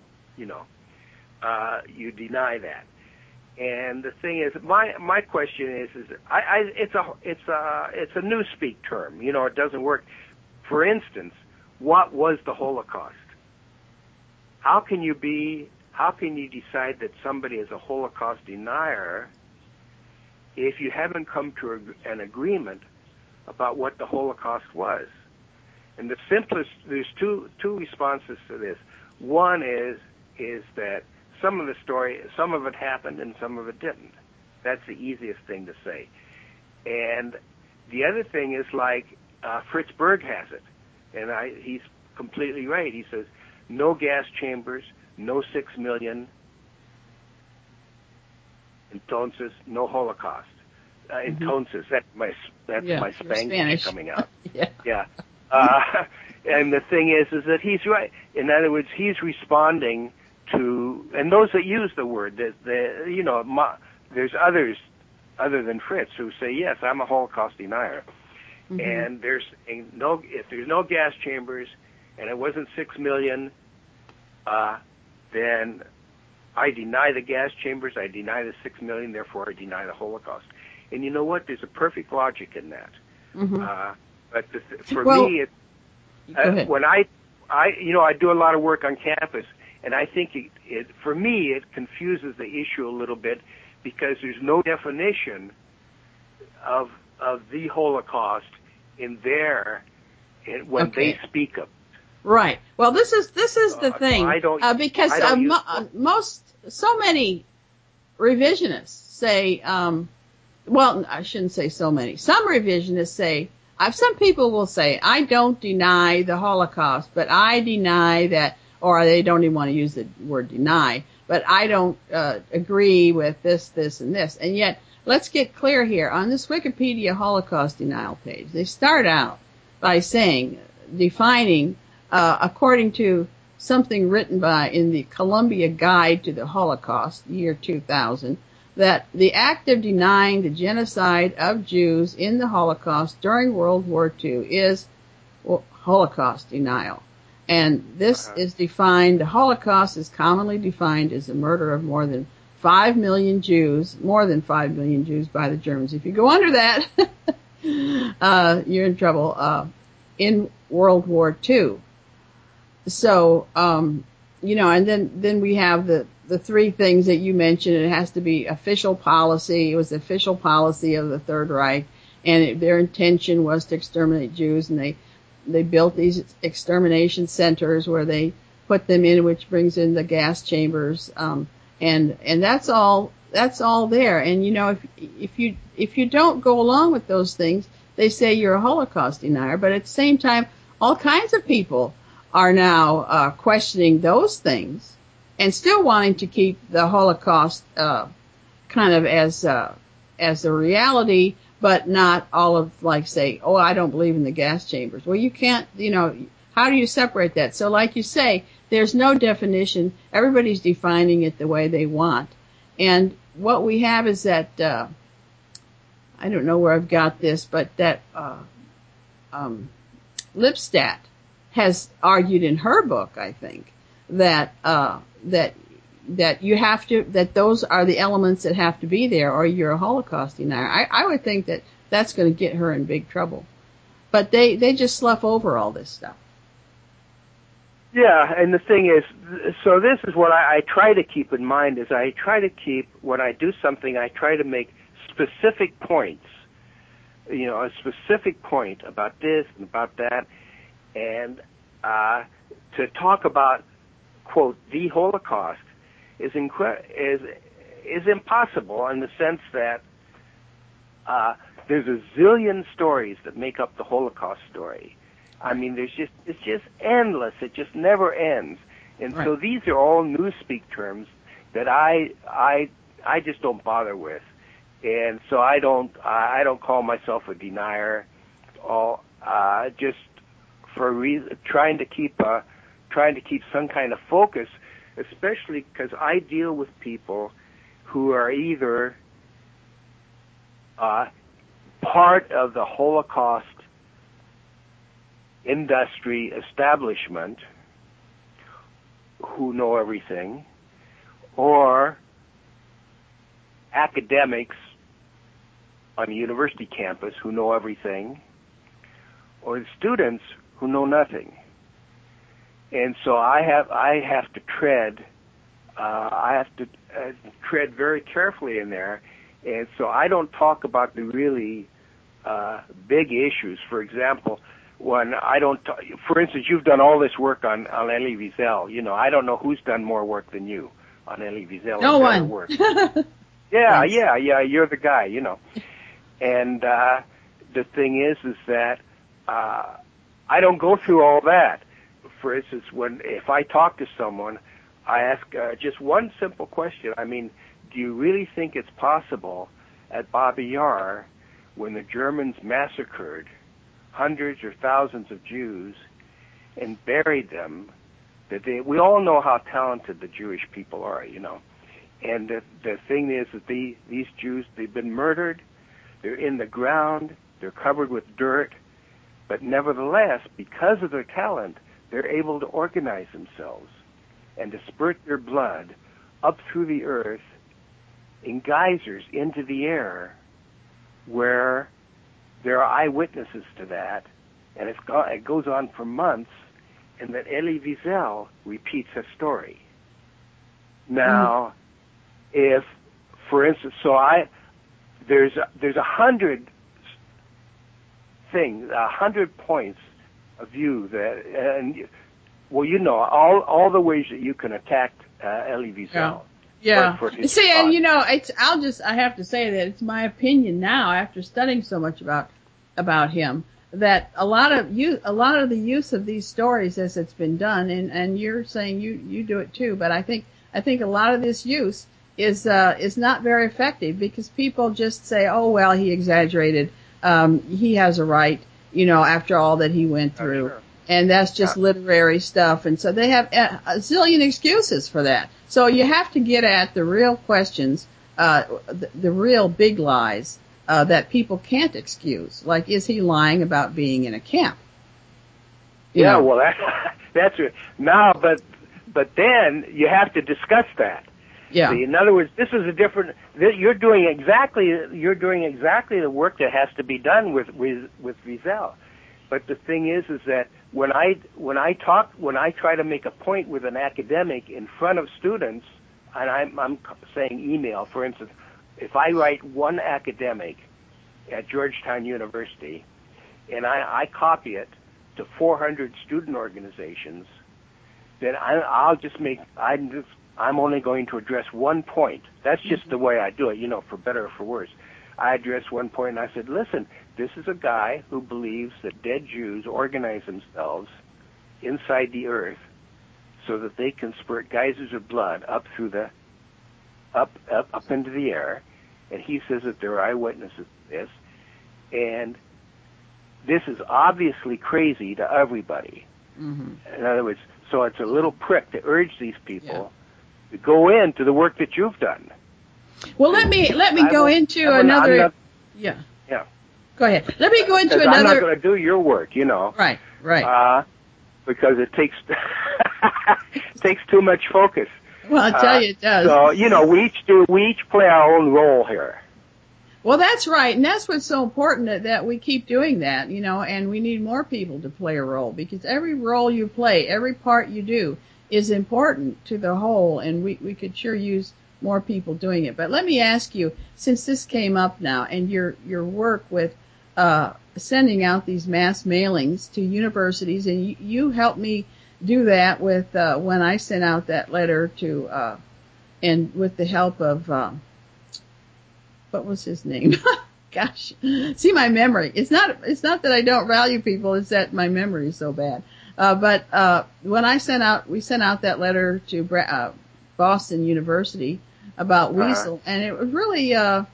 You deny that. And the thing is, my question is it's a newspeak term. It doesn't work. For instance, what was the Holocaust? How can you decide that somebody is a Holocaust denier if you haven't come to an agreement about what the Holocaust was? And the simplest, there's two responses to this. One is that some of it happened and some of it didn't. That's the easiest thing to say. And the other thing is, like, Fritz Berg has it, and he's completely right. He says, no gas chambers, no 6 million, entonces, no Holocaust. Entonces, that's my Spanish coming out. Yeah. And the thing is that he's right. In other words, he's responding to, and those that use the word, there's others other than Fritz who say, yes, I'm a Holocaust denier. Mm-hmm. And if there's no gas chambers and it wasn't 6 million, then I deny the gas chambers, I deny the 6 million, therefore I deny the Holocaust. And you know what? There's a perfect logic in that. Mm-hmm. But for me, when I do a lot of work on campus, and I think for me, it confuses the issue a little bit, because there's no definition of the Holocaust in there when they speak of it. Right. Well, this is the thing, because so many revisionists say, well, I shouldn't say so many. Some revisionists say, some people will say, I don't deny the Holocaust, but I deny that, or they don't even want to use the word deny, but I don't agree with this, and this. And yet, let's get clear here. On this Wikipedia Holocaust denial page, they start out by defining, according to something written in the Columbia Guide to the Holocaust, year 2000, that the act of denying the genocide of Jews in the Holocaust during World War II is Holocaust denial. And this is defined, the Holocaust is commonly defined as the murder of more than 5 million Jews by the Germans. If you go under that, you're in trouble, in World War II. So, and then we have the three things that you mentioned. It has to be official policy. It was the official policy of the Third Reich, and their intention was to exterminate Jews, and they built these extermination centers where they put them in, which brings in the gas chambers, and that's all there. And if you don't go along with those things, they say you're a Holocaust denier. But at the same time, all kinds of people are now questioning those things and still wanting to keep the Holocaust kind of as a reality, but not all of, like, say, oh, I don't believe in the gas chambers. Well, you can't, how do you separate that? So like you say, there's no definition. Everybody's defining it the way they want. And what we have is that, I don't know where I've got this, but that, Lipstadt has argued in her book, I think, that you have to, that those are the elements that have to be there, or you're a Holocaust denier. I would think that that's going to get her in big trouble. But they just slough over all this stuff. Yeah, and the thing is, so this is what I try to keep in mind, is I try to keep, when I do something, I try to make specific points, a specific point about this and about that, and to talk about, quote, the Holocaust is impossible, in the sense that there's a zillion stories that make up the Holocaust story. I mean, it's just endless. It just never ends. And right. So these are all newspeak terms that I just don't bother with. And so I don't call myself a denier. Just for a reason, trying to keep some kind of focus, especially because I deal with people who are either part of the Holocaust industry establishment, who know everything, or academics on a university campus who know everything, or students who know nothing. And so I have to tread very carefully in there. And so I don't talk about the really big issues. For example, for instance, you've done all this work on Elie Wiesel. I don't know who's done more work than you on Elie Wiesel. No one. Work. Yeah, you're the guy, And the thing is that I don't go through all that. For instance, if I talk to someone, I ask just one simple question. I mean, do you really think it's possible at Babi Yar, when the Germans massacred hundreds or thousands of Jews and buried them, that we all know how talented the Jewish people are, And the thing is that these Jews, they've been murdered, they're in the ground, they're covered with dirt, but nevertheless, because of their talent, they're able to organize themselves and to spurt their blood up through the earth in geysers into the air, where there are eyewitnesses to that, and it goes on for months, and that Elie Wiesel repeats her story. Now, if, for instance, there's 100 things, 100 points of view that, and all the ways that you can attack Elie Wiesel. Yeah. See, and I have to say that it's my opinion now, after studying so much about him, that a lot of the use of these stories as it's been done, and you're saying you do it too, but I think a lot of this use is not very effective, because people just say, oh well, he exaggerated, he has a right, after all that he went through. Sure. And that's just literary stuff. And so they have a zillion excuses for that. So you have to get at the real questions, the real big lies that people can't excuse. Like, is he lying about being in a camp? Well, that's it. Now, but then you have to discuss that. Yeah. See, in other words, this is a different. You're doing exactly the work that has to be done with Wiesel. But the thing is that when I try to make a point with an academic in front of students, and I'm saying email, for instance, if I write one academic at Georgetown University, and I copy it to 400 student organizations, then I'm only going to address one point. That's just the way I do it, for better or for worse. I addressed one point, and I said, listen, this is a guy who believes that dead Jews organize themselves inside the earth so that they can spurt geysers of blood up through the up into the air, and he says that there are eyewitnesses to this, and this is obviously crazy to everybody. Mm-hmm. In other words, so it's a little prick to urge these people to go into the work that you've done. Well, let me go into another. Yeah. Go ahead. Let me go into another. I'm not going to do your work, you know. Right. Because it takes takes too much focus. Well, I tell you, it does. So we each play our own role here. Well, that's right, and that's what's so important that we keep doing that, and we need more people to play a role, because every role you play, every part you do is important to the whole, and we could sure use more people doing it. But let me ask you, since this came up now, and your work with sending out these mass mailings to universities, and you helped me do that with when I sent out that letter to and with the help of what was his name? Gosh, see my memory. It's not that I don't value people. It's that my memory is so bad. But when we sent out that letter to Boston University about Weasel, and it was really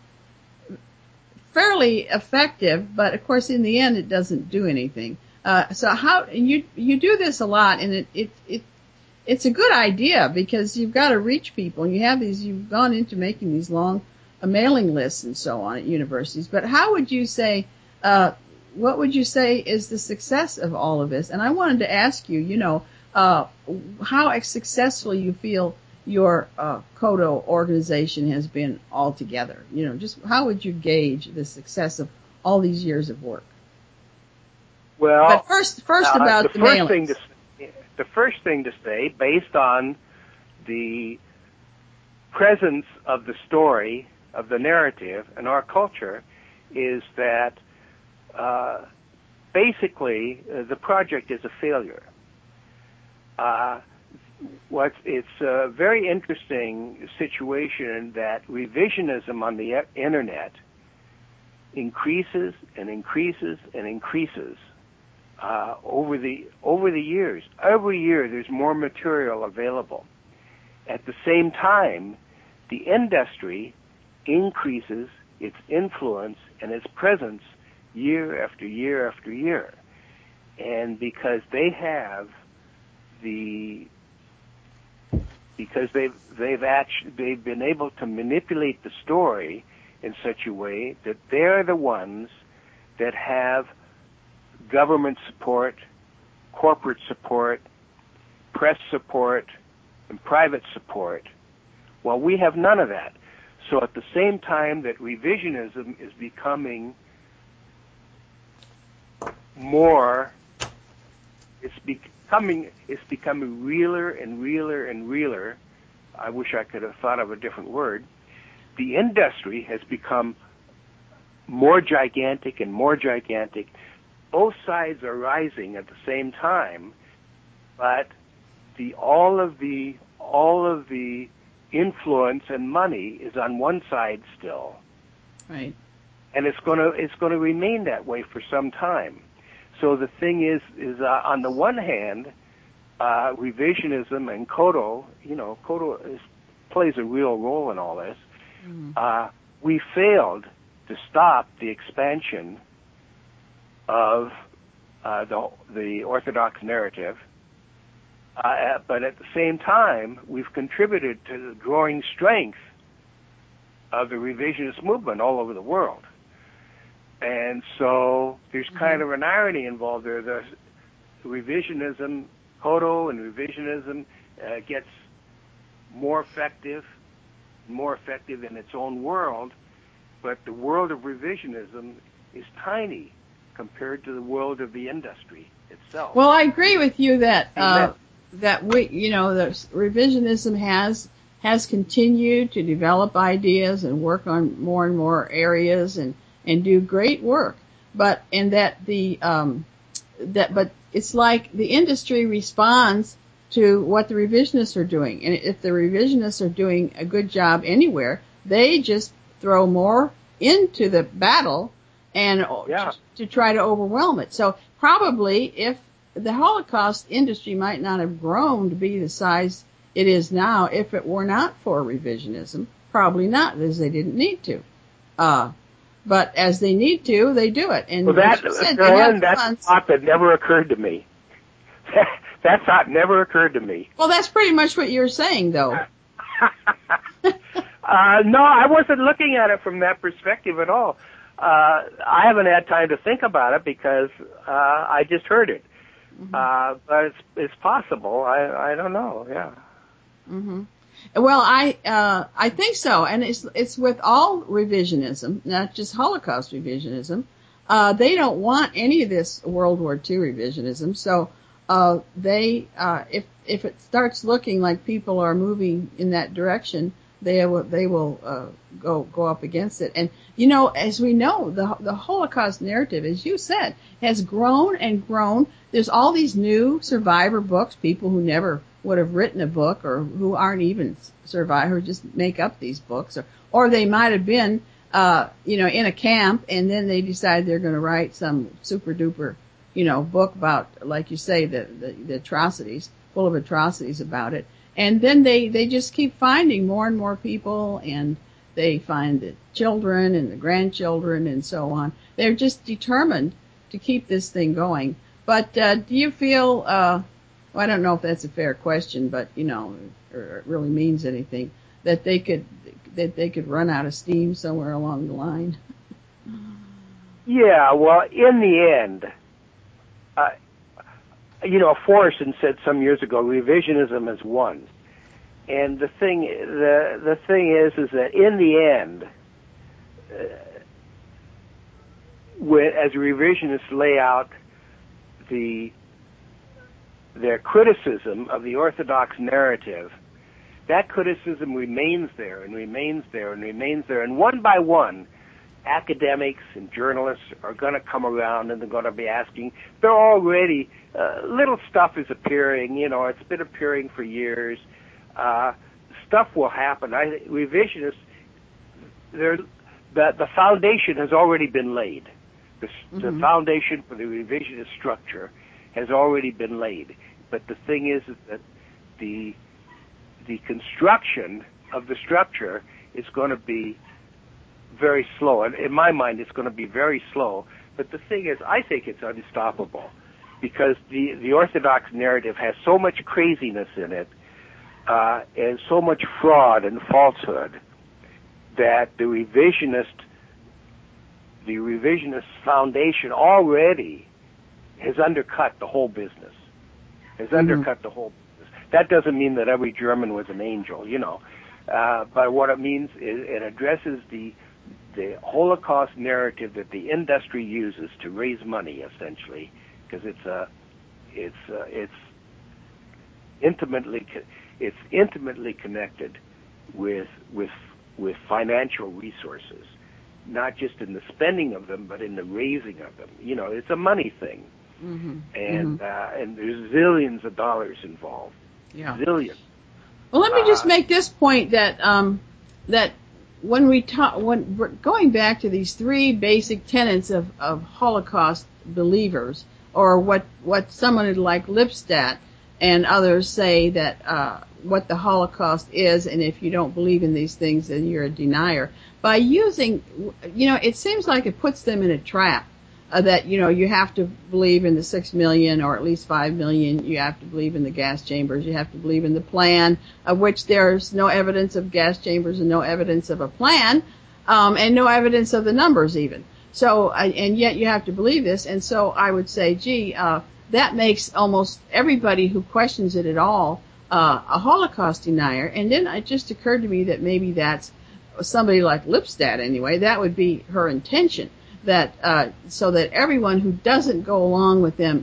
fairly effective. But of course, in the end, it doesn't do anything. So you do this a lot, and it's a good idea, because you've got to reach people, and you've gone into making these long mailing lists and so on at universities. But how would you say, what would you say is the success of all of this? And I wanted to ask you, how successful you feel your CODO organization has been altogether. Just how would you gauge the success of all these years of work? Well, but first about the mailings. The first thing to say, based on the presence of the story, of the narrative in our culture, is that basically the project is a failure. It's a very interesting situation that revisionism on the internet increases and increases and increases over the years. Every year there's more material available. At the same time, the industry increases its influence and its presence year after year after year. And because they've been able to manipulate the story in such a way that they're the ones that have government support, corporate support, press support, and private support. Well, we have none of that. So at the same time that revisionism is becoming more, it's becoming realer and realer and realer. I wish I could have thought of a different word. The industry has become more gigantic and more gigantic. Both sides are rising at the same time, but all of the influence and money is on one side still. Right. And it's going to remain that way for some time. So the thing is on the one hand, revisionism and CODO, CODO plays a real role in all this. Mm. We failed to stop the expansion of the Orthodox narrative, but at the same time, we've contributed to the growing strength of the revisionist movement all over the world. And so there's kind of an irony involved there. The revisionism, CODO and revisionism gets more effective in its own world, but the world of revisionism is tiny compared to the world of the industry itself. Well, I agree with you that the revisionism has continued to develop ideas and work on more and more areas and do great work, but it's like the industry responds to what the revisionists are doing, and if the revisionists are doing a good job anywhere, they just throw more into the battle and to try to overwhelm it. So probably if the Holocaust industry might not have grown to be the size it is now if it were not for revisionism, Probably not, as they didn't need to. But as they need to, they do it. And well, that's a thought that never occurred to me. That thought never occurred to me. Well, that's pretty much what you're saying, though. No, I wasn't looking at it from that perspective at all. I haven't had time to think about it because I just heard it. Mm-hmm. But it's possible. I don't know. Yeah. Mm-hmm. Well, I think so, and it's with all revisionism, not just Holocaust revisionism. They don't want any of this World War II revisionism. So if it starts looking like people are moving in that direction, they will go up against it. And as we know, the Holocaust narrative, as you said, has grown and grown. There's all these new survivor books, people who never would have written a book or who aren't even survivors, just make up these books, or they might have been in a camp and then they decide they're going to write some super duper book about, like you say, the atrocities, full of atrocities about it. And then they just keep finding more and more people, and they find the children and the grandchildren and so on. They're just determined to keep this thing going. But do you feel, well, I don't know if that's a fair question, but or it really means anything, that they could run out of steam somewhere along the line? Yeah, well, in the end, Forreston said some years ago, revisionism has won. And the thing is that in the end, as revisionists lay out their criticism of the Orthodox narrative, that criticism remains there and remains there and remains there. And one by one, academics and journalists are going to come around and they're going to be asking. They're already, little stuff is appearing, it's been appearing for years. Stuff will happen. Revisionists, the foundation has already been laid. The foundation for the revisionist structure has already been laid. But the thing is that the construction of the structure is going to be very slow. And in my mind, it's going to be very slow. But the thing is, I think it's unstoppable because the Orthodox narrative has so much craziness in it and so much fraud and falsehood that the revisionist foundation already has undercut the whole business. Undercut the whole business. That doesn't mean that every German was an angel, but what it means is it addresses the Holocaust narrative that the industry uses to raise money, essentially, because it's intimately connected with financial resources, not just in the spending of them, but in the raising of them. It's a money thing, and there's zillions of dollars involved. Yeah, zillions. Well, let me just make this point that when we're going back to these three basic tenets of Holocaust believers, or what someone like Lipstadt and others say that what the Holocaust is, and if you don't believe in these things, then you're a denier. By using, it seems like it puts them in a trap. That, you have to believe in the 6 million or at least 5 million. You have to believe in the gas chambers. You have to believe in the plan, of which there's no evidence of gas chambers and no evidence of a plan, and no evidence of the numbers even. So, and yet you have to believe this. And so I would say, that makes almost everybody who questions it at all a Holocaust denier. And then it just occurred to me that maybe that's somebody like Lipstadt anyway. That would be her intention. That so that everyone who doesn't go along with them,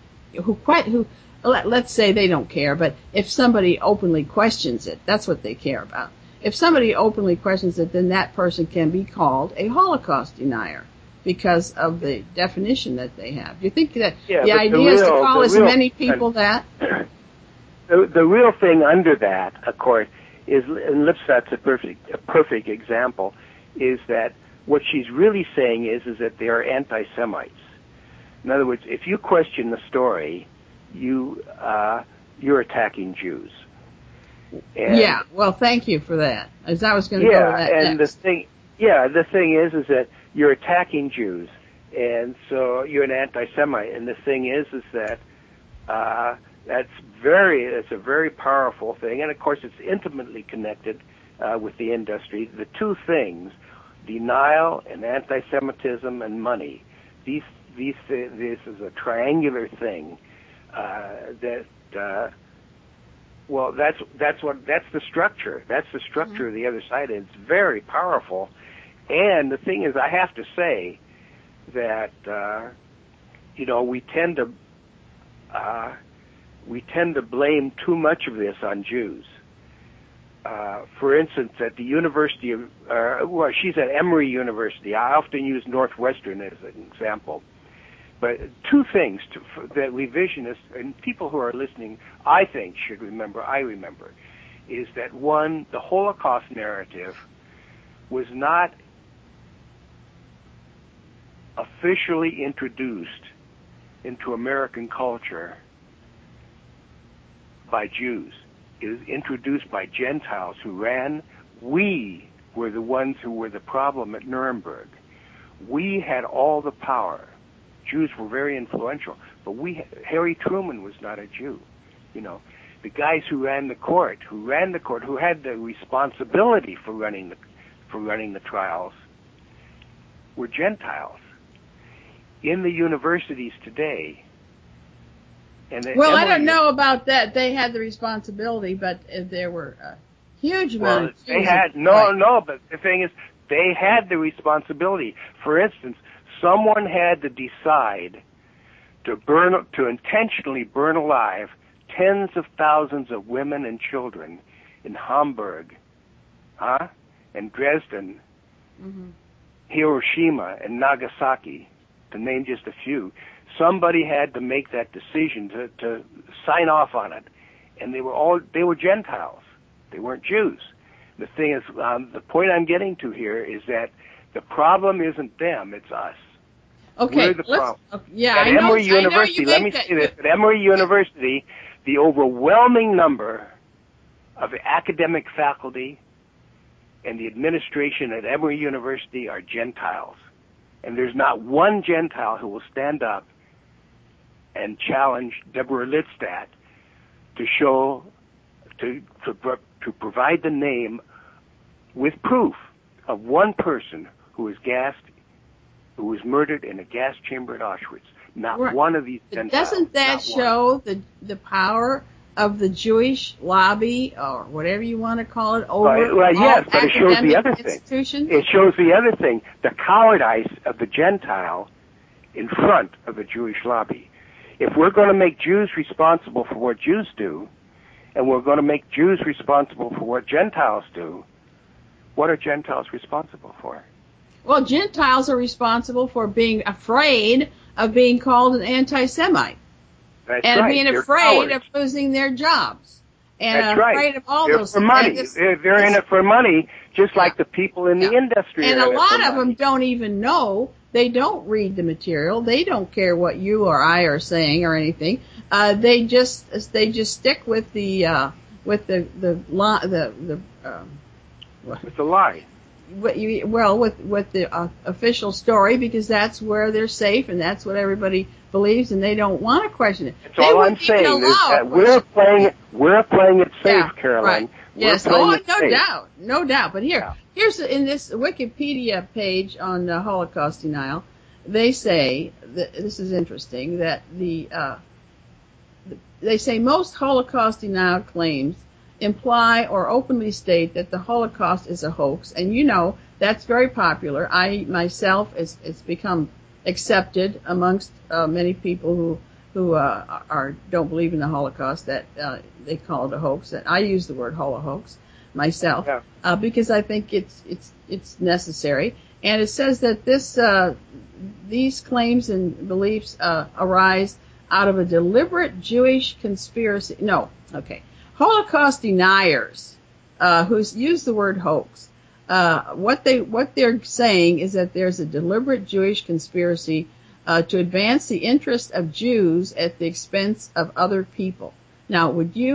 let's say they don't care, but if somebody openly questions it, that's what they care about. If somebody openly questions it, then that person can be called a Holocaust denier because of the definition that they have. Do you think that the idea is to call as many people that? The real thing under that, of course, is, and Lipstadt's a perfect example, is that what she's really saying is that they are anti-Semites. In other words, if you question the story, you're attacking Jews. And, yeah, well, thank you for that, as I was going to go to that and next. the thing is that you're attacking Jews, and so you're an anti-Semite. And the thing is that that's a very powerful thing, and of course it's intimately connected with the industry. The two things, denial and anti-Semitism and money. This is a triangular thing that's the structure. That's the structure of the other side. And it's very powerful. And the thing is, I have to say that we tend to blame too much of this on Jews. For instance, at the University of she's at Emory University. I often use Northwestern as an example. But two things that revisionists and people who are listening, I think, should remember, is that one, the Holocaust narrative was not officially introduced into American culture by Jews. It was introduced by Gentiles who ran. We were the ones who were the problem at Nuremberg. We had all the power. Jews were very influential, but Harry Truman was not a Jew. The guys who ran the court, who had the responsibility for running the trials, were Gentiles. In the universities today, I don't know about that. They had the responsibility, but there were a huge amount of Jews. They had but the thing is, they had the responsibility. For instance, someone had to decide to intentionally burn alive tens of thousands of women and children in Hamburg, and Dresden, Hiroshima, and Nagasaki, to name just a few. Somebody had to make that decision to sign off on it, and they were Gentiles. They weren't Jews. The thing is, the point I'm getting to here is that the problem isn't them; it's us. Okay, we're the problem. At Emory University, let me say this: at Emory University, the overwhelming number of the academic faculty and the administration at Emory University are Gentiles, and there's not one Gentile who will stand up and challenge Deborah Lipstadt to provide the name with proof of one person who was murdered in a gas chamber at Auschwitz. Not one of these Gentiles. Doesn't that show the power of the Jewish lobby, or whatever you want to call it, over yes, but it shows the other institutions? thing. It shows the other thing, the cowardice of the Gentile in front of the Jewish lobby. If we're going to make Jews responsible for what Jews do, and we're going to make Jews responsible for what Gentiles do, what are Gentiles responsible for? Well, Gentiles are responsible for being afraid of being called an anti-Semite. That's and right. being afraid of losing their jobs. And That's afraid of all those things. They're in it for money, just like the people in the industry. And a lot of them don't even know. They don't read the material. They don't care what you or I are saying or anything. They just stick with the with the lie. With the official story, because that's where they're safe and that's what everybody believes, and they don't want to question it. That's all I'm saying is that we're playing it safe, Caroline. Right. Yes. No doubt. But here's in this Wikipedia page on Holocaust denial, they say that this is interesting, that they say most Holocaust denial claims imply or openly state that the Holocaust is a hoax, and that's very popular. I myself, it's become accepted amongst many people who don't believe in the Holocaust, that they call it a hoax. And I use the word holo-hoax myself because I think it's necessary. And it says that these claims and beliefs arise out of a deliberate Jewish conspiracy. Holocaust deniers who use the word hoax. What they're saying is that there's a deliberate Jewish conspiracy to advance the interest of Jews at the expense of other people. Now, would you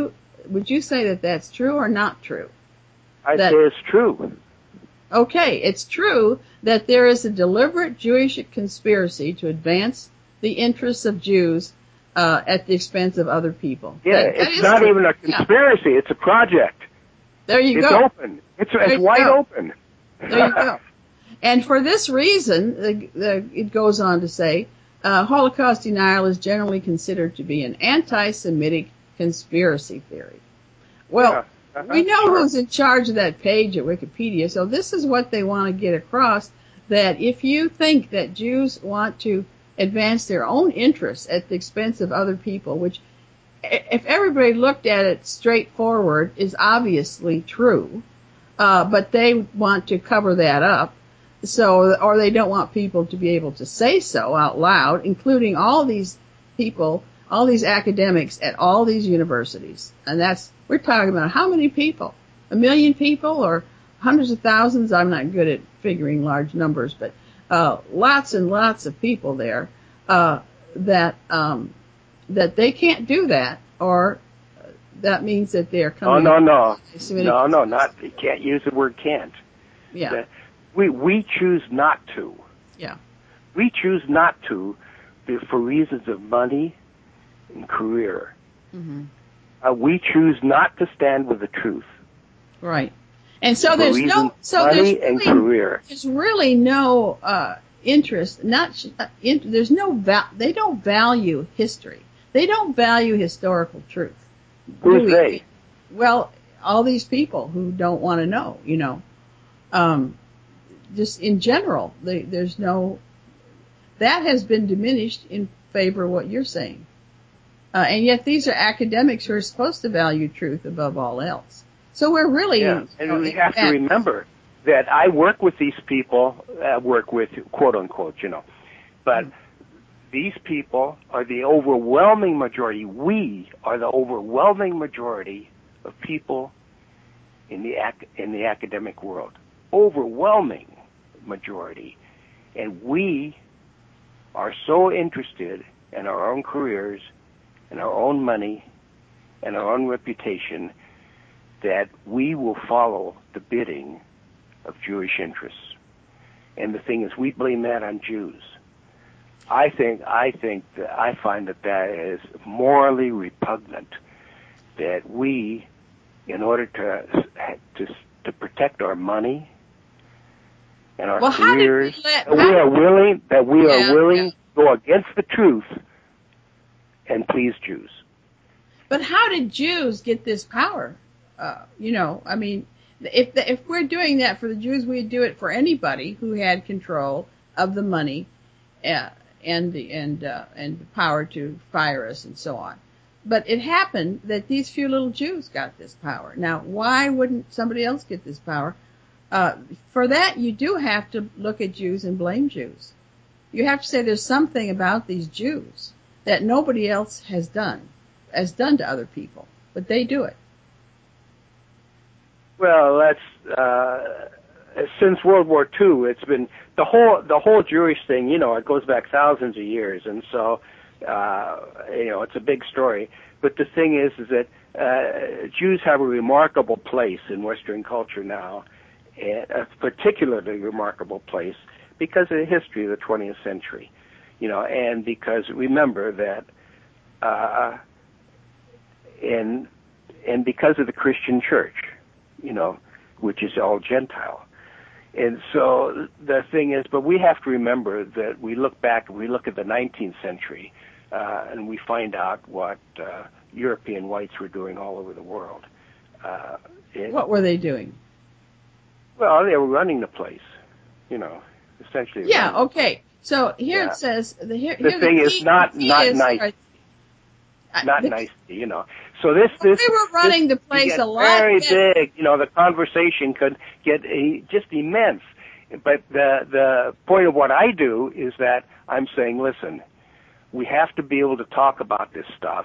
would you say that that's true or not true? I say it's true. Okay, it's true that there is a deliberate Jewish conspiracy to advance the interests of Jews at the expense of other people. Yeah, it's not true. even a conspiracy. Yeah. It's a project. There you go. It's open. It's wide open. There you go. And for this reason, it goes on to say, Holocaust denial is generally considered to be an anti-Semitic conspiracy theory. Well, we know who's in charge of that page at Wikipedia, so this is what they want to get across, that if you think that Jews want to advance their own interests at the expense of other people, which, if everybody looked at it straightforward, is obviously true, but they want to cover that up, or they don't want people to be able to say so out loud, including all these people, all these academics at all these universities. And we're talking about how many people? 1 million people or hundreds of thousands? I'm not good at figuring large numbers, but lots and lots of people there that they can't do that, or that means that they're coming. No, you can't use the word can't. Yeah. We choose not to. Yeah. We choose not to for reasons of money and career. Mm-hmm. We choose not to stand with the truth. Right. And so there's really no interest. There's no. They don't value history. They don't value historical truth. Who's they? Well, all these people who don't want to know. Just in general, there's no. That has been diminished in favor of what you're saying. And yet these are academics who are supposed to value truth above all else. So we're really... Yeah, and we have to remember that I work with these people, work with, quote unquote, but these people are the overwhelming majority. We are the overwhelming majority of people in the academic world. Overwhelming majority. And we are so interested in our own careers and our own money and our own reputation that we will follow the bidding of Jewish interests. And the thing is, we blame that on Jews. I find that is morally repugnant, that we, in order to protect our money and our careers, we are willing to go against the truth and please Jews. But how did Jews get this power? I mean, if we're doing that for the Jews, we'd do it for anybody who had control of the money and the power to fire us and so on. But it happened that these few little Jews got this power. Now, why wouldn't somebody else get this power? For that, you do have to look at Jews and blame Jews. You have to say there's something about these Jews that nobody else has done to other people, but they do it. Well, that's since World War II. It's been the whole Jewish thing. It goes back thousands of years, and so it's a big story. But the thing is that Jews have a remarkable place in Western culture now, and a particularly remarkable place because of the history of the 20th century. And because remember that, and because of the Christian Church, which is all Gentile. And so the thing is, but we have to remember that we look at the 19th century, and we find out what European whites were doing all over the world. What were they doing? Well, they were running the place, essentially. Yeah, okay. So here it says... The thing is not nice. Not nice, So this they were running the place a lot. Very big, the conversation could get just immense. But the point of what I do is that I'm saying, listen, we have to be able to talk about this stuff.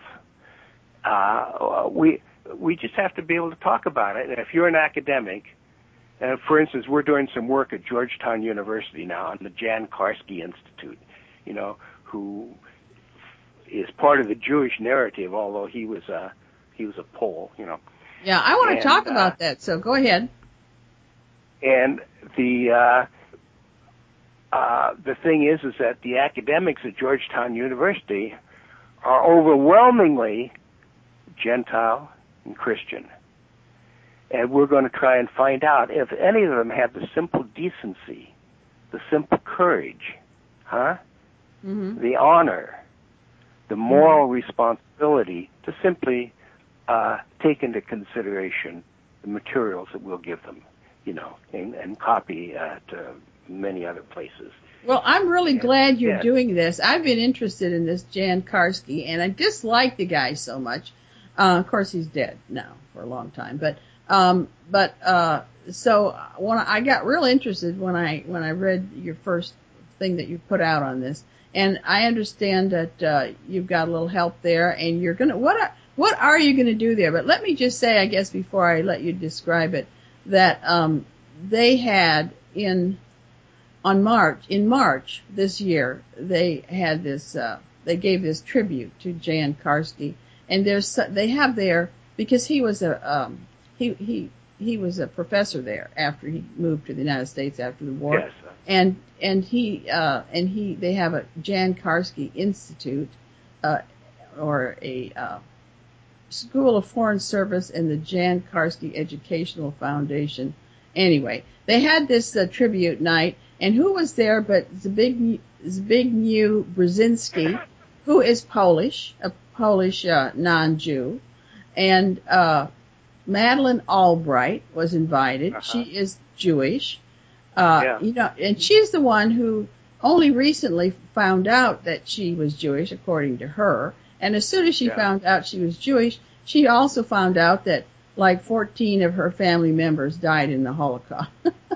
We just have to be able to talk about it. And if you're an academic, for instance, we're doing some work at Georgetown University now on the Jan Karski Institute, who is part of the Jewish narrative, although he was He was a Pole, Yeah, I want to talk And, about that, so go ahead. And the thing is that the academics at Georgetown University are overwhelmingly Gentile and Christian. And we're going to try and find out if any of them have the simple decency, the simple courage, the honor, the moral responsibility to simply take into consideration the materials that we'll give them, and copy to many other places. Well, I'm really glad you're doing this. I've been interested in this Jan Karski, and I dislike the guy so much. Of course, he's dead now for a long time, so when I got real interested when I read your first thing that you put out on this, and I understand that you've got a little help there, and you're gonna what are you gonna do there? But let me just say, I guess before I let you describe it, that they had in March this year, they had this they gave this tribute to Jan Karski, and they have there, because he was a he was a professor there after he moved to the United States after the war. Yes. And they have a Jan Karski Institute, or a School of Foreign Service, and the Jan Karski Educational Foundation. Anyway, they had this tribute night, and who was there but Zbigniew Brzezinski, who is Polish, a Polish non-Jew, and Madeleine Albright was invited. She is Jewish. And she's the one who only recently found out that she was Jewish, according to her. And as soon as she found out she was Jewish, she also found out that like 14 of her family members died in the Holocaust.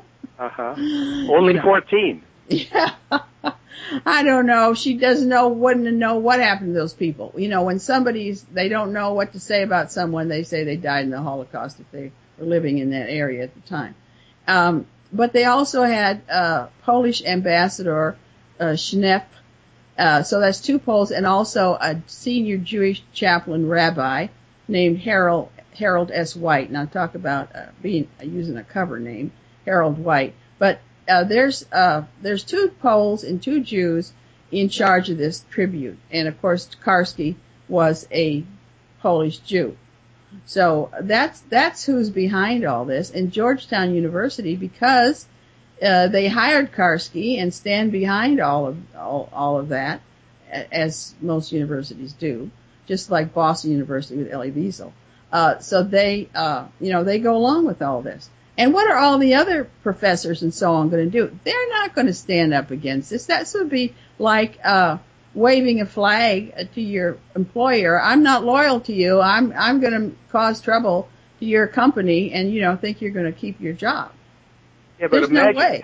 Only 14. Yeah. I don't know. She wouldn't know what happened to those people. When they don't know what to say about someone, they say they died in the Holocaust if they were living in that area at the time. But they also had Polish ambassador Schnepp, so that's two Poles, and also a senior Jewish chaplain rabbi named Harold S. White. Now talk about using a cover name, Harold White. But there's two Poles and two Jews in charge of this tribute, and of course Karski was a Polish Jew. So that's who's behind all this. And Georgetown University, because they hired Karski and stand behind all of that, as most universities do, just like Boston University with Elie Wiesel. So they go along with all this. And what are all the other professors and so on going to do? They're not going to stand up against this. That would be like waving a flag to your employer. I'm not loyal to you. I'm going to cause trouble to your company, and think you're going to keep your job. Yeah, but There's imagine no way.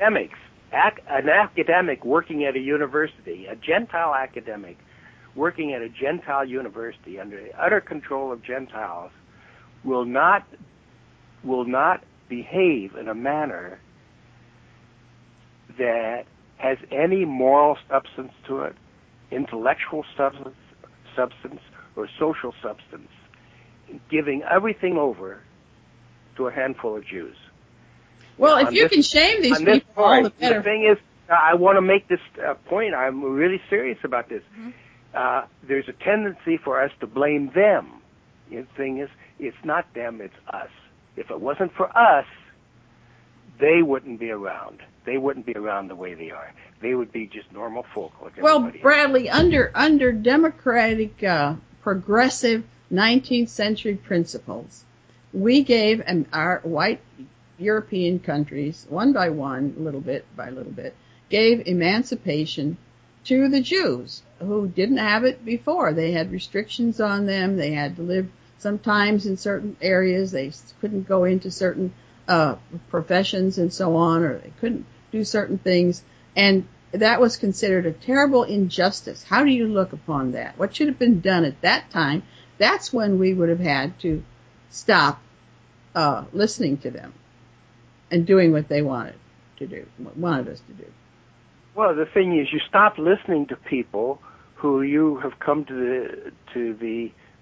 An academic working at a university, a Gentile academic working at a Gentile university under the utter control of Gentiles, will not behave in a manner that has any moral substance to it, intellectual substance, or social substance, giving everything over to a handful of Jews. Well, if you can shame these people, all the better. The thing is, I want to make this point. I'm really serious about this. There's a tendency for us to blame them. The thing is, it's not them, it's us. If it wasn't for us, they wouldn't be around. They wouldn't be around the way they are. They would be just normal folk like everybody else. Bradley, under democratic, progressive 19th century principles, we gave our white European countries, one by one, little bit by little bit, gave emancipation to the Jews who didn't have it before. They had restrictions on them. They had to live sometimes in certain areas. They couldn't go into certain professions and so on, or they couldn't do certain things. And that was considered a terrible injustice. How do you look upon that? What should have been done at that time? That's when we would have had to stop listening to them and doing what they wanted us to do. Well, the thing is, you stop listening to people who you have come to the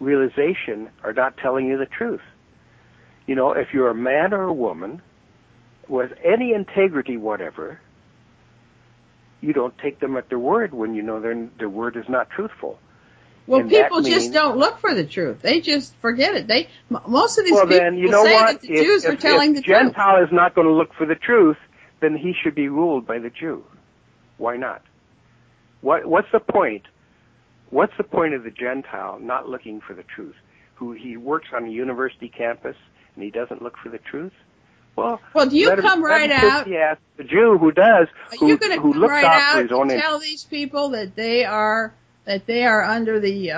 realization are not telling you the truth. You know, if you're a man or a woman with any integrity whatever, you don't take them at their word when you know their word is not truthful. Well, and people just don't look for the truth. They just forget it. Most of these people then, you know say what? that the Jews are telling the truth. If the Gentile is not going to look for the truth, then he should be ruled by the Jew. Why not? What's the point? What's the point of the Gentile not looking for the truth? He works on a university campus and he doesn't look for the truth? Well, do you come right out? Yes, the Jew who does, who looks out for his own and tell these people that they are under the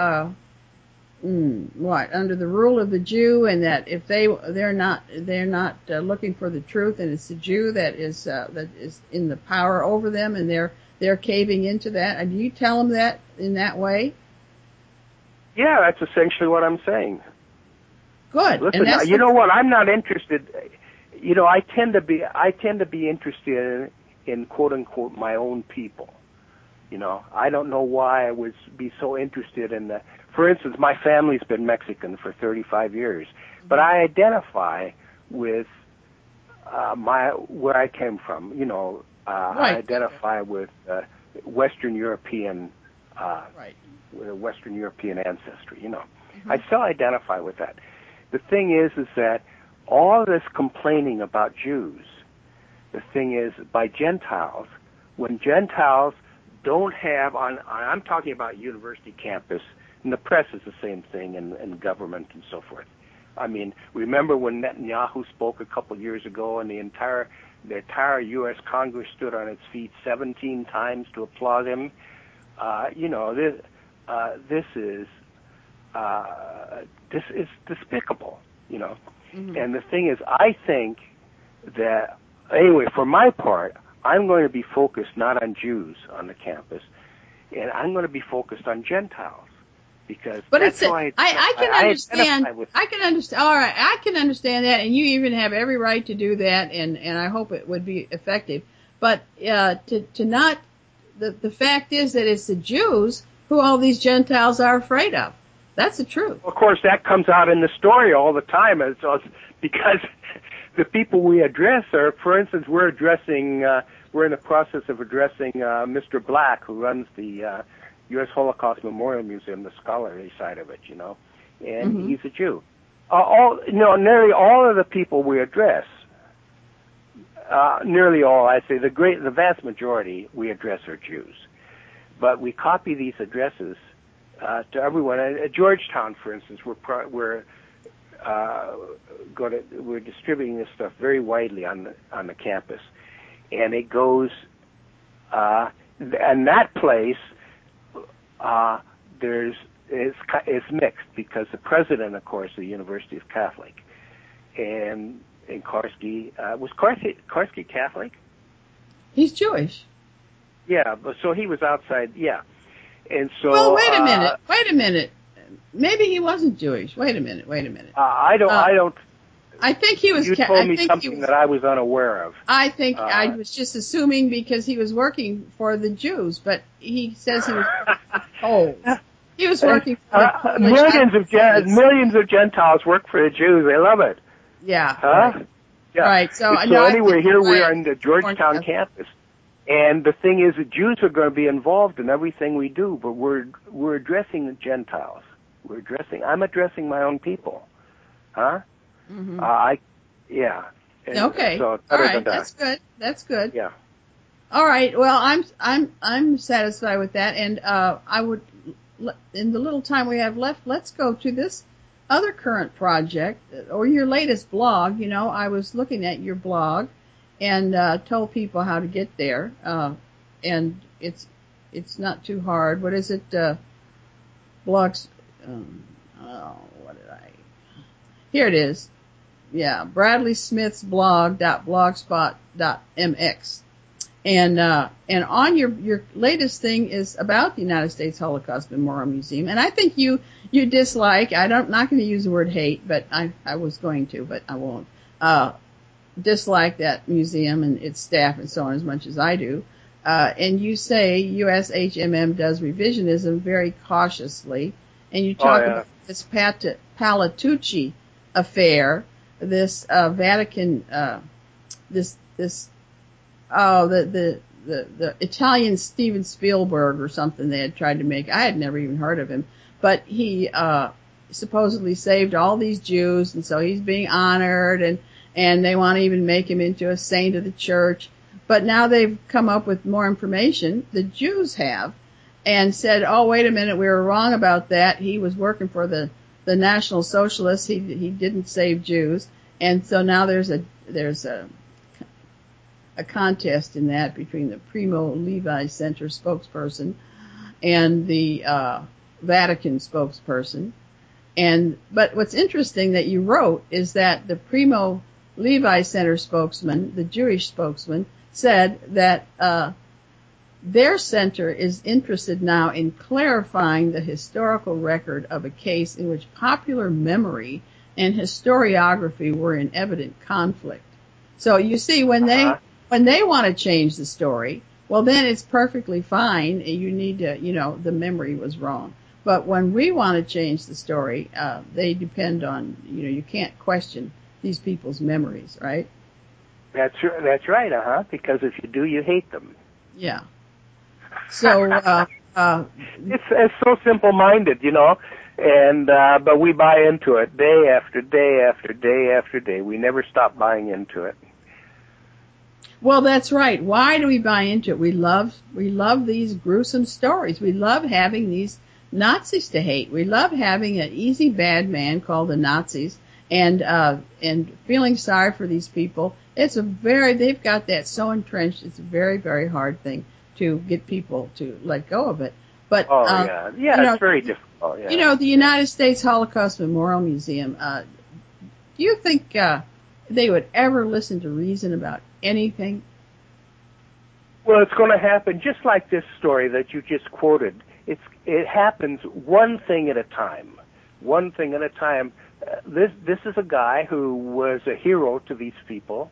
under the rule of the Jew, and that if they're not looking for the truth, and it's the Jew that is in the power over them, and they're caving into that? And do you tell them that in that way? Yeah, that's essentially what I'm saying. Good. Listen, you know what? I'm not interested. You know, I tend to be interested in quote unquote my own people. You know, I don't know why I would be so interested in the. For instance, my family's been Mexican for 35 years, but I identify with where I came from. You know, I identify with Western European, Western European ancestry. You know, I still identify with that. The thing is that all this complaining about Jews, the thing is by Gentiles, when Gentiles don't have I'm talking about university campus, and the press is the same thing, and government and so forth. I mean, remember when Netanyahu spoke a couple years ago, and the entire U.S. Congress stood on its feet 17 times to applaud him? You know, this is despicable. You know, and the thing is, I think that anyway, for my part, I'm going to be focused not on Jews on the campus, and I'm going to be focused on Gentiles, because that's why I can understand. I can understand. All right, I can understand that, and you even have every right to do that, and I hope it would be effective. But to not the fact is that it's the Jews who all these Gentiles are afraid of. That's the truth. Of course, that comes out in the story all the time, because the people we address are, for instance, we're in the process of addressing Mr. Black, who runs the U.S. Holocaust Memorial Museum, the scholarly side of it, you know, and he's a Jew. Nearly all of the people we address, nearly all, I say, the vast majority we address are Jews, but we copy these addresses to everyone. At Georgetown, for instance, we're distributing this stuff very widely on the campus, and it goes. And that place, it's mixed, because the president, of course, of the university is Catholic, and Karski was Karski Catholic. He's Jewish. Yeah, but so he was outside. Yeah. And so, well, wait a minute. Maybe he wasn't Jewish. Wait a minute. I don't. I think he was. You told me something that I was unaware of. I think I was just assuming because he was working for the Jews, but he says he was Poles. He was working for the Polish. Millions of Gentiles work for the Jews. They love it. Yeah. Huh? Right. Yeah. Right. So anyway, here we are in the Georgetown campus. And the thing is, the Jews are going to be involved in everything we do, but we're addressing the Gentiles. I'm addressing my own people, huh? Yeah. And okay. So all right. That's good. Yeah. All right. Well, I'm satisfied with that, and I would, in the little time we have left, let's go to this other current project or your latest blog. You know, I was looking at your blog and told people how to get there, and it's not too hard. What is it? Blogs. What did I? Here it is. Yeah, Bradley Smith's blog.blogspot.mx, and on your latest thing is about the United States Holocaust Memorial Museum, and I think you dislike. I'm not going to use the word hate, but I was going to, but I won't. Dislike that museum and its staff and so on as much as I do. And you say USHMM does revisionism very cautiously and you talk about this Palatucci affair, this Vatican, the Italian Steven Spielberg or something they had tried to make. I had never even heard of him, but he supposedly saved all these Jews, and so he's being honored, and they want to even make him into a saint of the church. But now they've come up with more information, the Jews have, and said, oh, wait a minute, we were wrong about that. He was working for the National Socialists. He didn't save Jews. And so now there's a contest in that between the Primo Levi Center spokesperson and the Vatican spokesperson. But what's interesting that you wrote is that the Primo Levi Center spokesman, the Jewish spokesman, said that their center is interested now in clarifying the historical record of a case in which popular memory and historiography were in evident conflict. So you see, when they want to change the story, well, then it's perfectly fine. You need to, the memory was wrong. But when we want to change the story, they depend on, you can't question these people's memories, right? That's right, because if you do, you hate them. Yeah. So, it's so simple-minded, and, but we buy into it day after day after day after day. We never stop buying into it. Well, that's right. Why do we buy into it? We love these gruesome stories. We love having these Nazis to hate. We love having an easy bad man called the Nazis and feeling sorry for these people. They've got that so entrenched. It's a very, very hard thing to get people to let go of it. But, it's very difficult. Yeah. The United States Holocaust Memorial Museum, do you think, they would ever listen to reason about anything? Well, it's going to happen just like this story that you just quoted. It happens one thing at a time. One thing at a time. This is a guy who was a hero to these people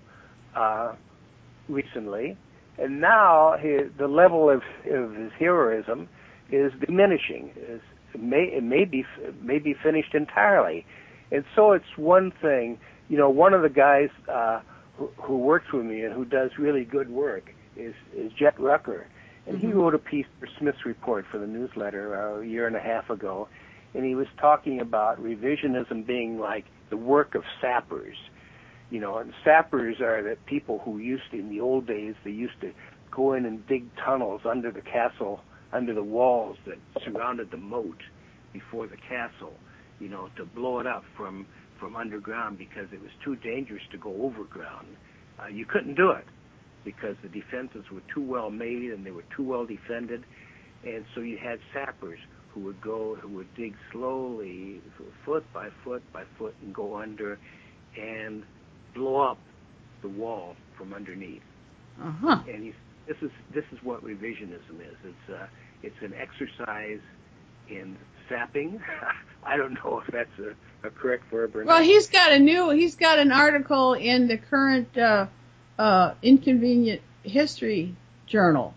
recently, and now the level of his heroism is diminishing. It may be finished entirely, and so it's one thing. One of the guys who works with me and who does really good work is Jet Rucker, and he wrote a piece for Smith's Report for the newsletter a year and a half ago, and he was talking about revisionism being like the work of sappers. And sappers are the people who in the old days, they used to go in and dig tunnels under the castle, under the walls that surrounded the moat before the castle, to blow it up from underground because it was too dangerous to go overground. You couldn't do it because the defenses were too well made and they were too well defended. And so you had sappers who would dig slowly, foot by foot by foot, and go under and blow up the wall from underneath. And this is what revisionism is. It's an exercise in sapping. I don't know if that's a correct verb or not. Well, he's got an article in the current Inconvenient History Journal.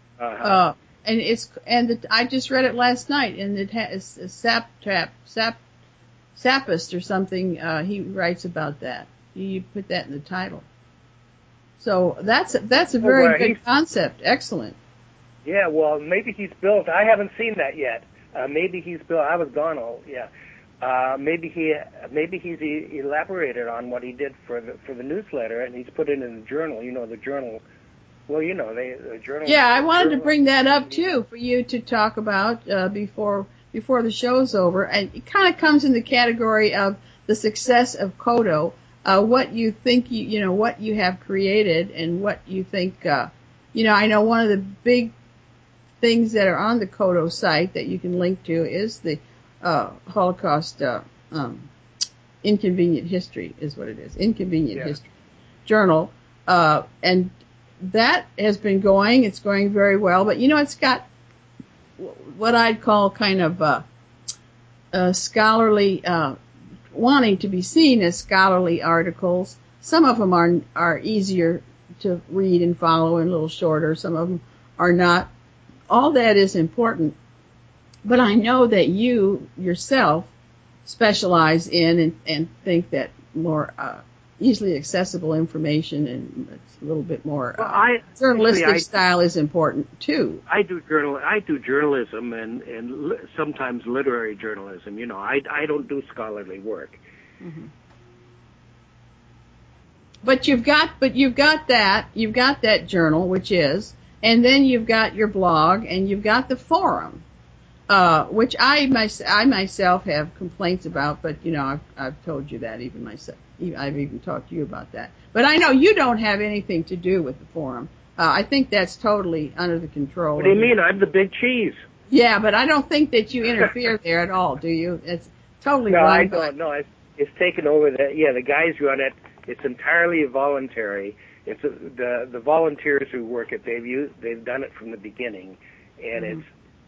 I just read it last night, and it has a Sappist or something. He writes about that. You put that in the title. So that's a very good concept. Excellent. Yeah, well, maybe he's built. I haven't seen that yet. Maybe he's built. I was gone. Maybe he's elaborated on what he did for the newsletter, and he's put it in the journal. The journal. Well, the journal. Yeah, I wanted to bring that up too for you to talk about before the show's over, and it kind of comes in the category of the success of Kodo. What you think what you have created, and what you think. I know one of the big things that are on the Kodo site that you can link to is the Holocaust Inconvenient History is what it is. Inconvenient History Journal. And that has been going. It's going very well. But, it's got what I'd call kind of scholarly, wanting to be seen as scholarly articles. Some of them are easier to read and follow and a little shorter. Some of them are not. All that is important. But I know that you yourself specialize in and think that more easily accessible information and it's a little bit more journalistic style is important too. I do journalism and sometimes literary journalism. You know, I don't do scholarly work. Mm-hmm. But you've got that journal, which is, and then you've got your blog and you've got the forum. Which I myself have complaints about, but you know, I've told you that even myself. I've even talked to you about that. But I know you don't have anything to do with the forum. I think that's totally under the control. What do you mean? I'm the big cheese. Yeah, but I don't think that you interfere there at all, do you? It's totally wrong. No, I don't. No, it's taken over. The guys run it. It's entirely voluntary. It's the volunteers who work it. They've done it from the beginning, and it's.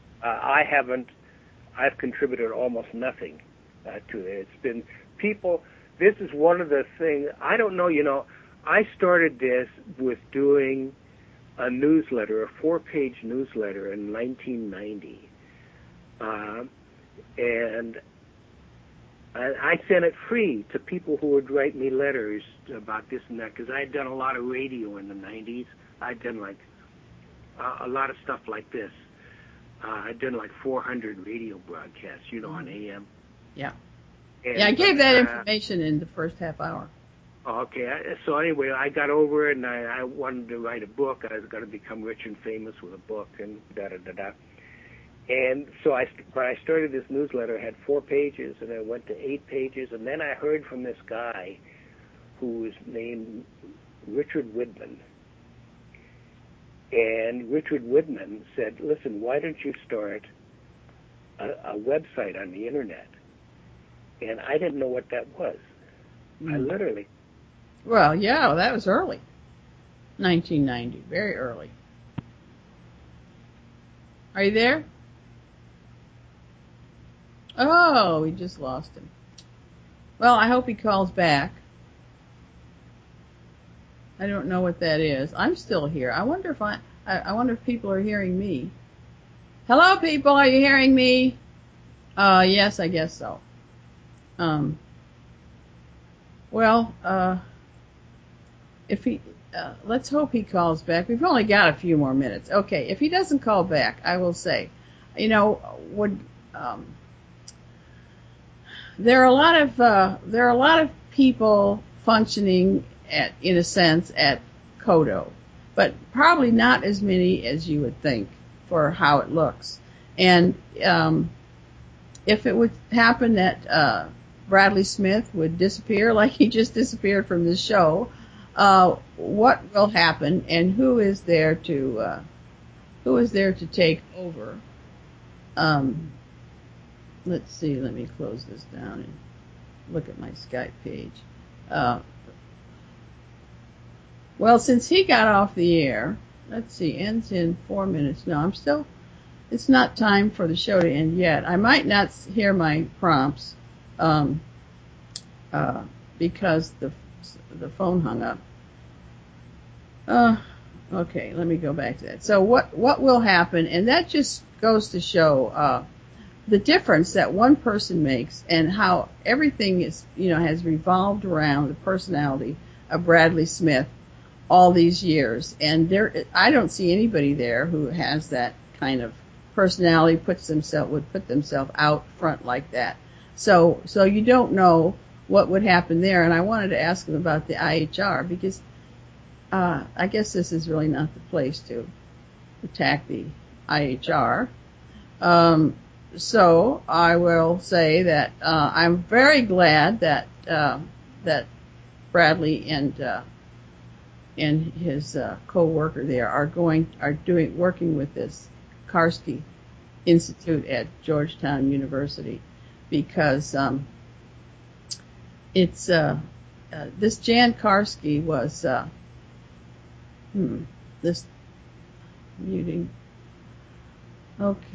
I've contributed almost nothing to it. It's been people, this is one of the things, I don't know, you know, I started this with doing a newsletter, a 4-page newsletter in 1990. And I sent it free to people who would write me letters about this and that, because I had done a lot of radio in the 90s. I'd done like a lot of stuff like this. I'd done like 400 radio broadcasts, you know, on AM. Yeah. And, I gave that information in the first half hour. Okay. So anyway, I got over it, and I wanted to write a book. I was going to become rich and famous with a book, and da-da-da-da. And so I started this newsletter. It had 4 pages, and I went to 8 pages. And then I heard from this guy who was named Richard Widman. And Richard Widman said, listen, why don't you start a website on the Internet? And I didn't know what that was. I literally. Well, yeah, that was early. 1990, very early. Are you there? Oh, we just lost him. Well, I hope he calls back. I don't know what that is. I'm still here. I wonder if I wonder if people are hearing me. Hello, people. Are you hearing me? Yes, I guess so. Well, if he, let's hope he calls back. We've only got a few more minutes. Okay. If he doesn't call back, I will say, you know, there are a lot of people functioning in a sense at Kodo, but probably not as many as you would think for how it looks. And if it would happen that Bradley Smith would disappear like he just disappeared from this show, what will happen and who is there to take over? Let's see, let me close this down and look at my Skype page. Well, since he got off the air, let's see, ends in 4 minutes. No, it's not time for the show to end yet. I might not hear my prompts, because the phone hung up. Okay, let me go back to that. So what will happen, and that just goes to show, the difference that one person makes and how everything is, has revolved around the personality of Bradley Smith all these years. And I don't see anybody there who has that kind of personality, would put themselves out front like that. So you don't know what would happen there. And I wanted to ask him about the IHR because, I guess this is really not the place to attack the IHR. So I will say that I'm very glad that Bradley and his co-worker there are working with this Karski Institute at Georgetown University, because it's this Jan Karski was this muting. Okay.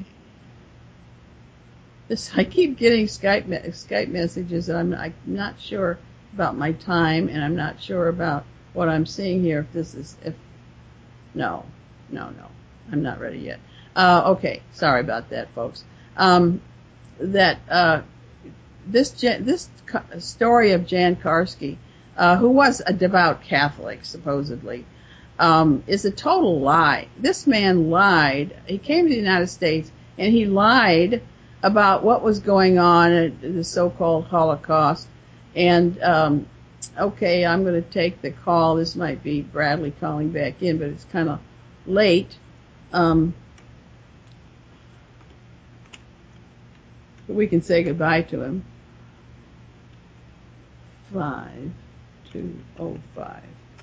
I keep getting Skype messages, and I'm not sure about my time, and I'm not sure about what I'm seeing here. No, I'm not ready yet. Okay, sorry about that, folks. that this story of Jan Karski, who was a devout Catholic supposedly, is a total lie. This man lied. He came to the United States and he lied about what was going on at the so-called Holocaust. And okay, I'm going to take the call. This might be Bradley calling back in, but it's kind of late. We can say goodbye to him. 5205.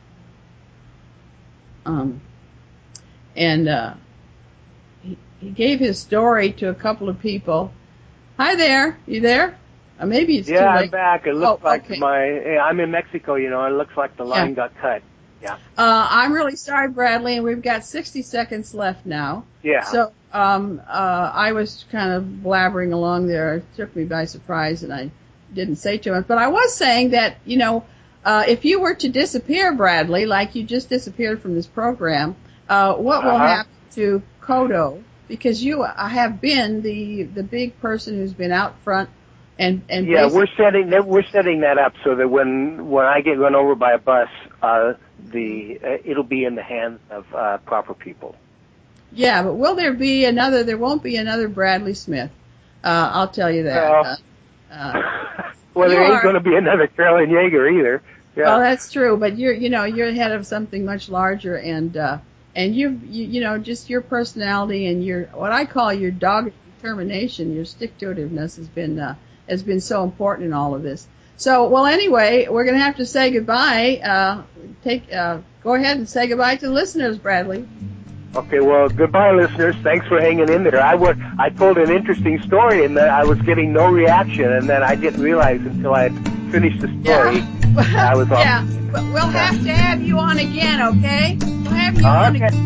He gave his story to a couple of people. Hi there, you there? Maybe it's too late. Yeah, I'm back. It looks like okay. I'm in Mexico, you know, it looks like the line got cut. Yeah. I'm really sorry, Bradley, and we've got 60 seconds left now. Yeah. So, I was kind of blabbering along there. It took me by surprise, and I didn't say too much. But I was saying that, you know, if you were to disappear, Bradley, like you just disappeared from this program, what will happen to Kodo? Because you have been the big person who's been out front and yeah, we're setting that up so that when I get run over by a bus, it'll be in the hands of proper people. Yeah, but will there be another? There won't be another Bradley Smith. I'll tell you that. Well, there ain't going to be another Carolyn Yeager either. Yeah. Well, that's true, but you're ahead of something much larger, and you know, just your personality and your, what I call your dogged determination, your stick-to-itiveness has been so important in all of this. So, well, anyway, we're going to have to say goodbye. Go ahead and say goodbye to the listeners, Bradley. Okay, well, goodbye, listeners. Thanks for hanging in there. I told an interesting story, and I was getting no reaction, and then I didn't realize until I finished the story. Yeah. I was off. Yeah, but we'll have to have you on again, okay? We'll have you on again.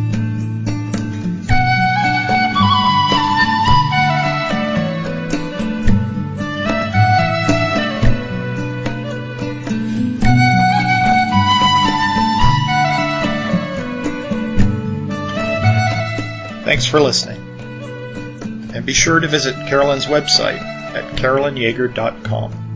Thanks for listening. And be sure to visit Carolyn's website at carolynyeager.com.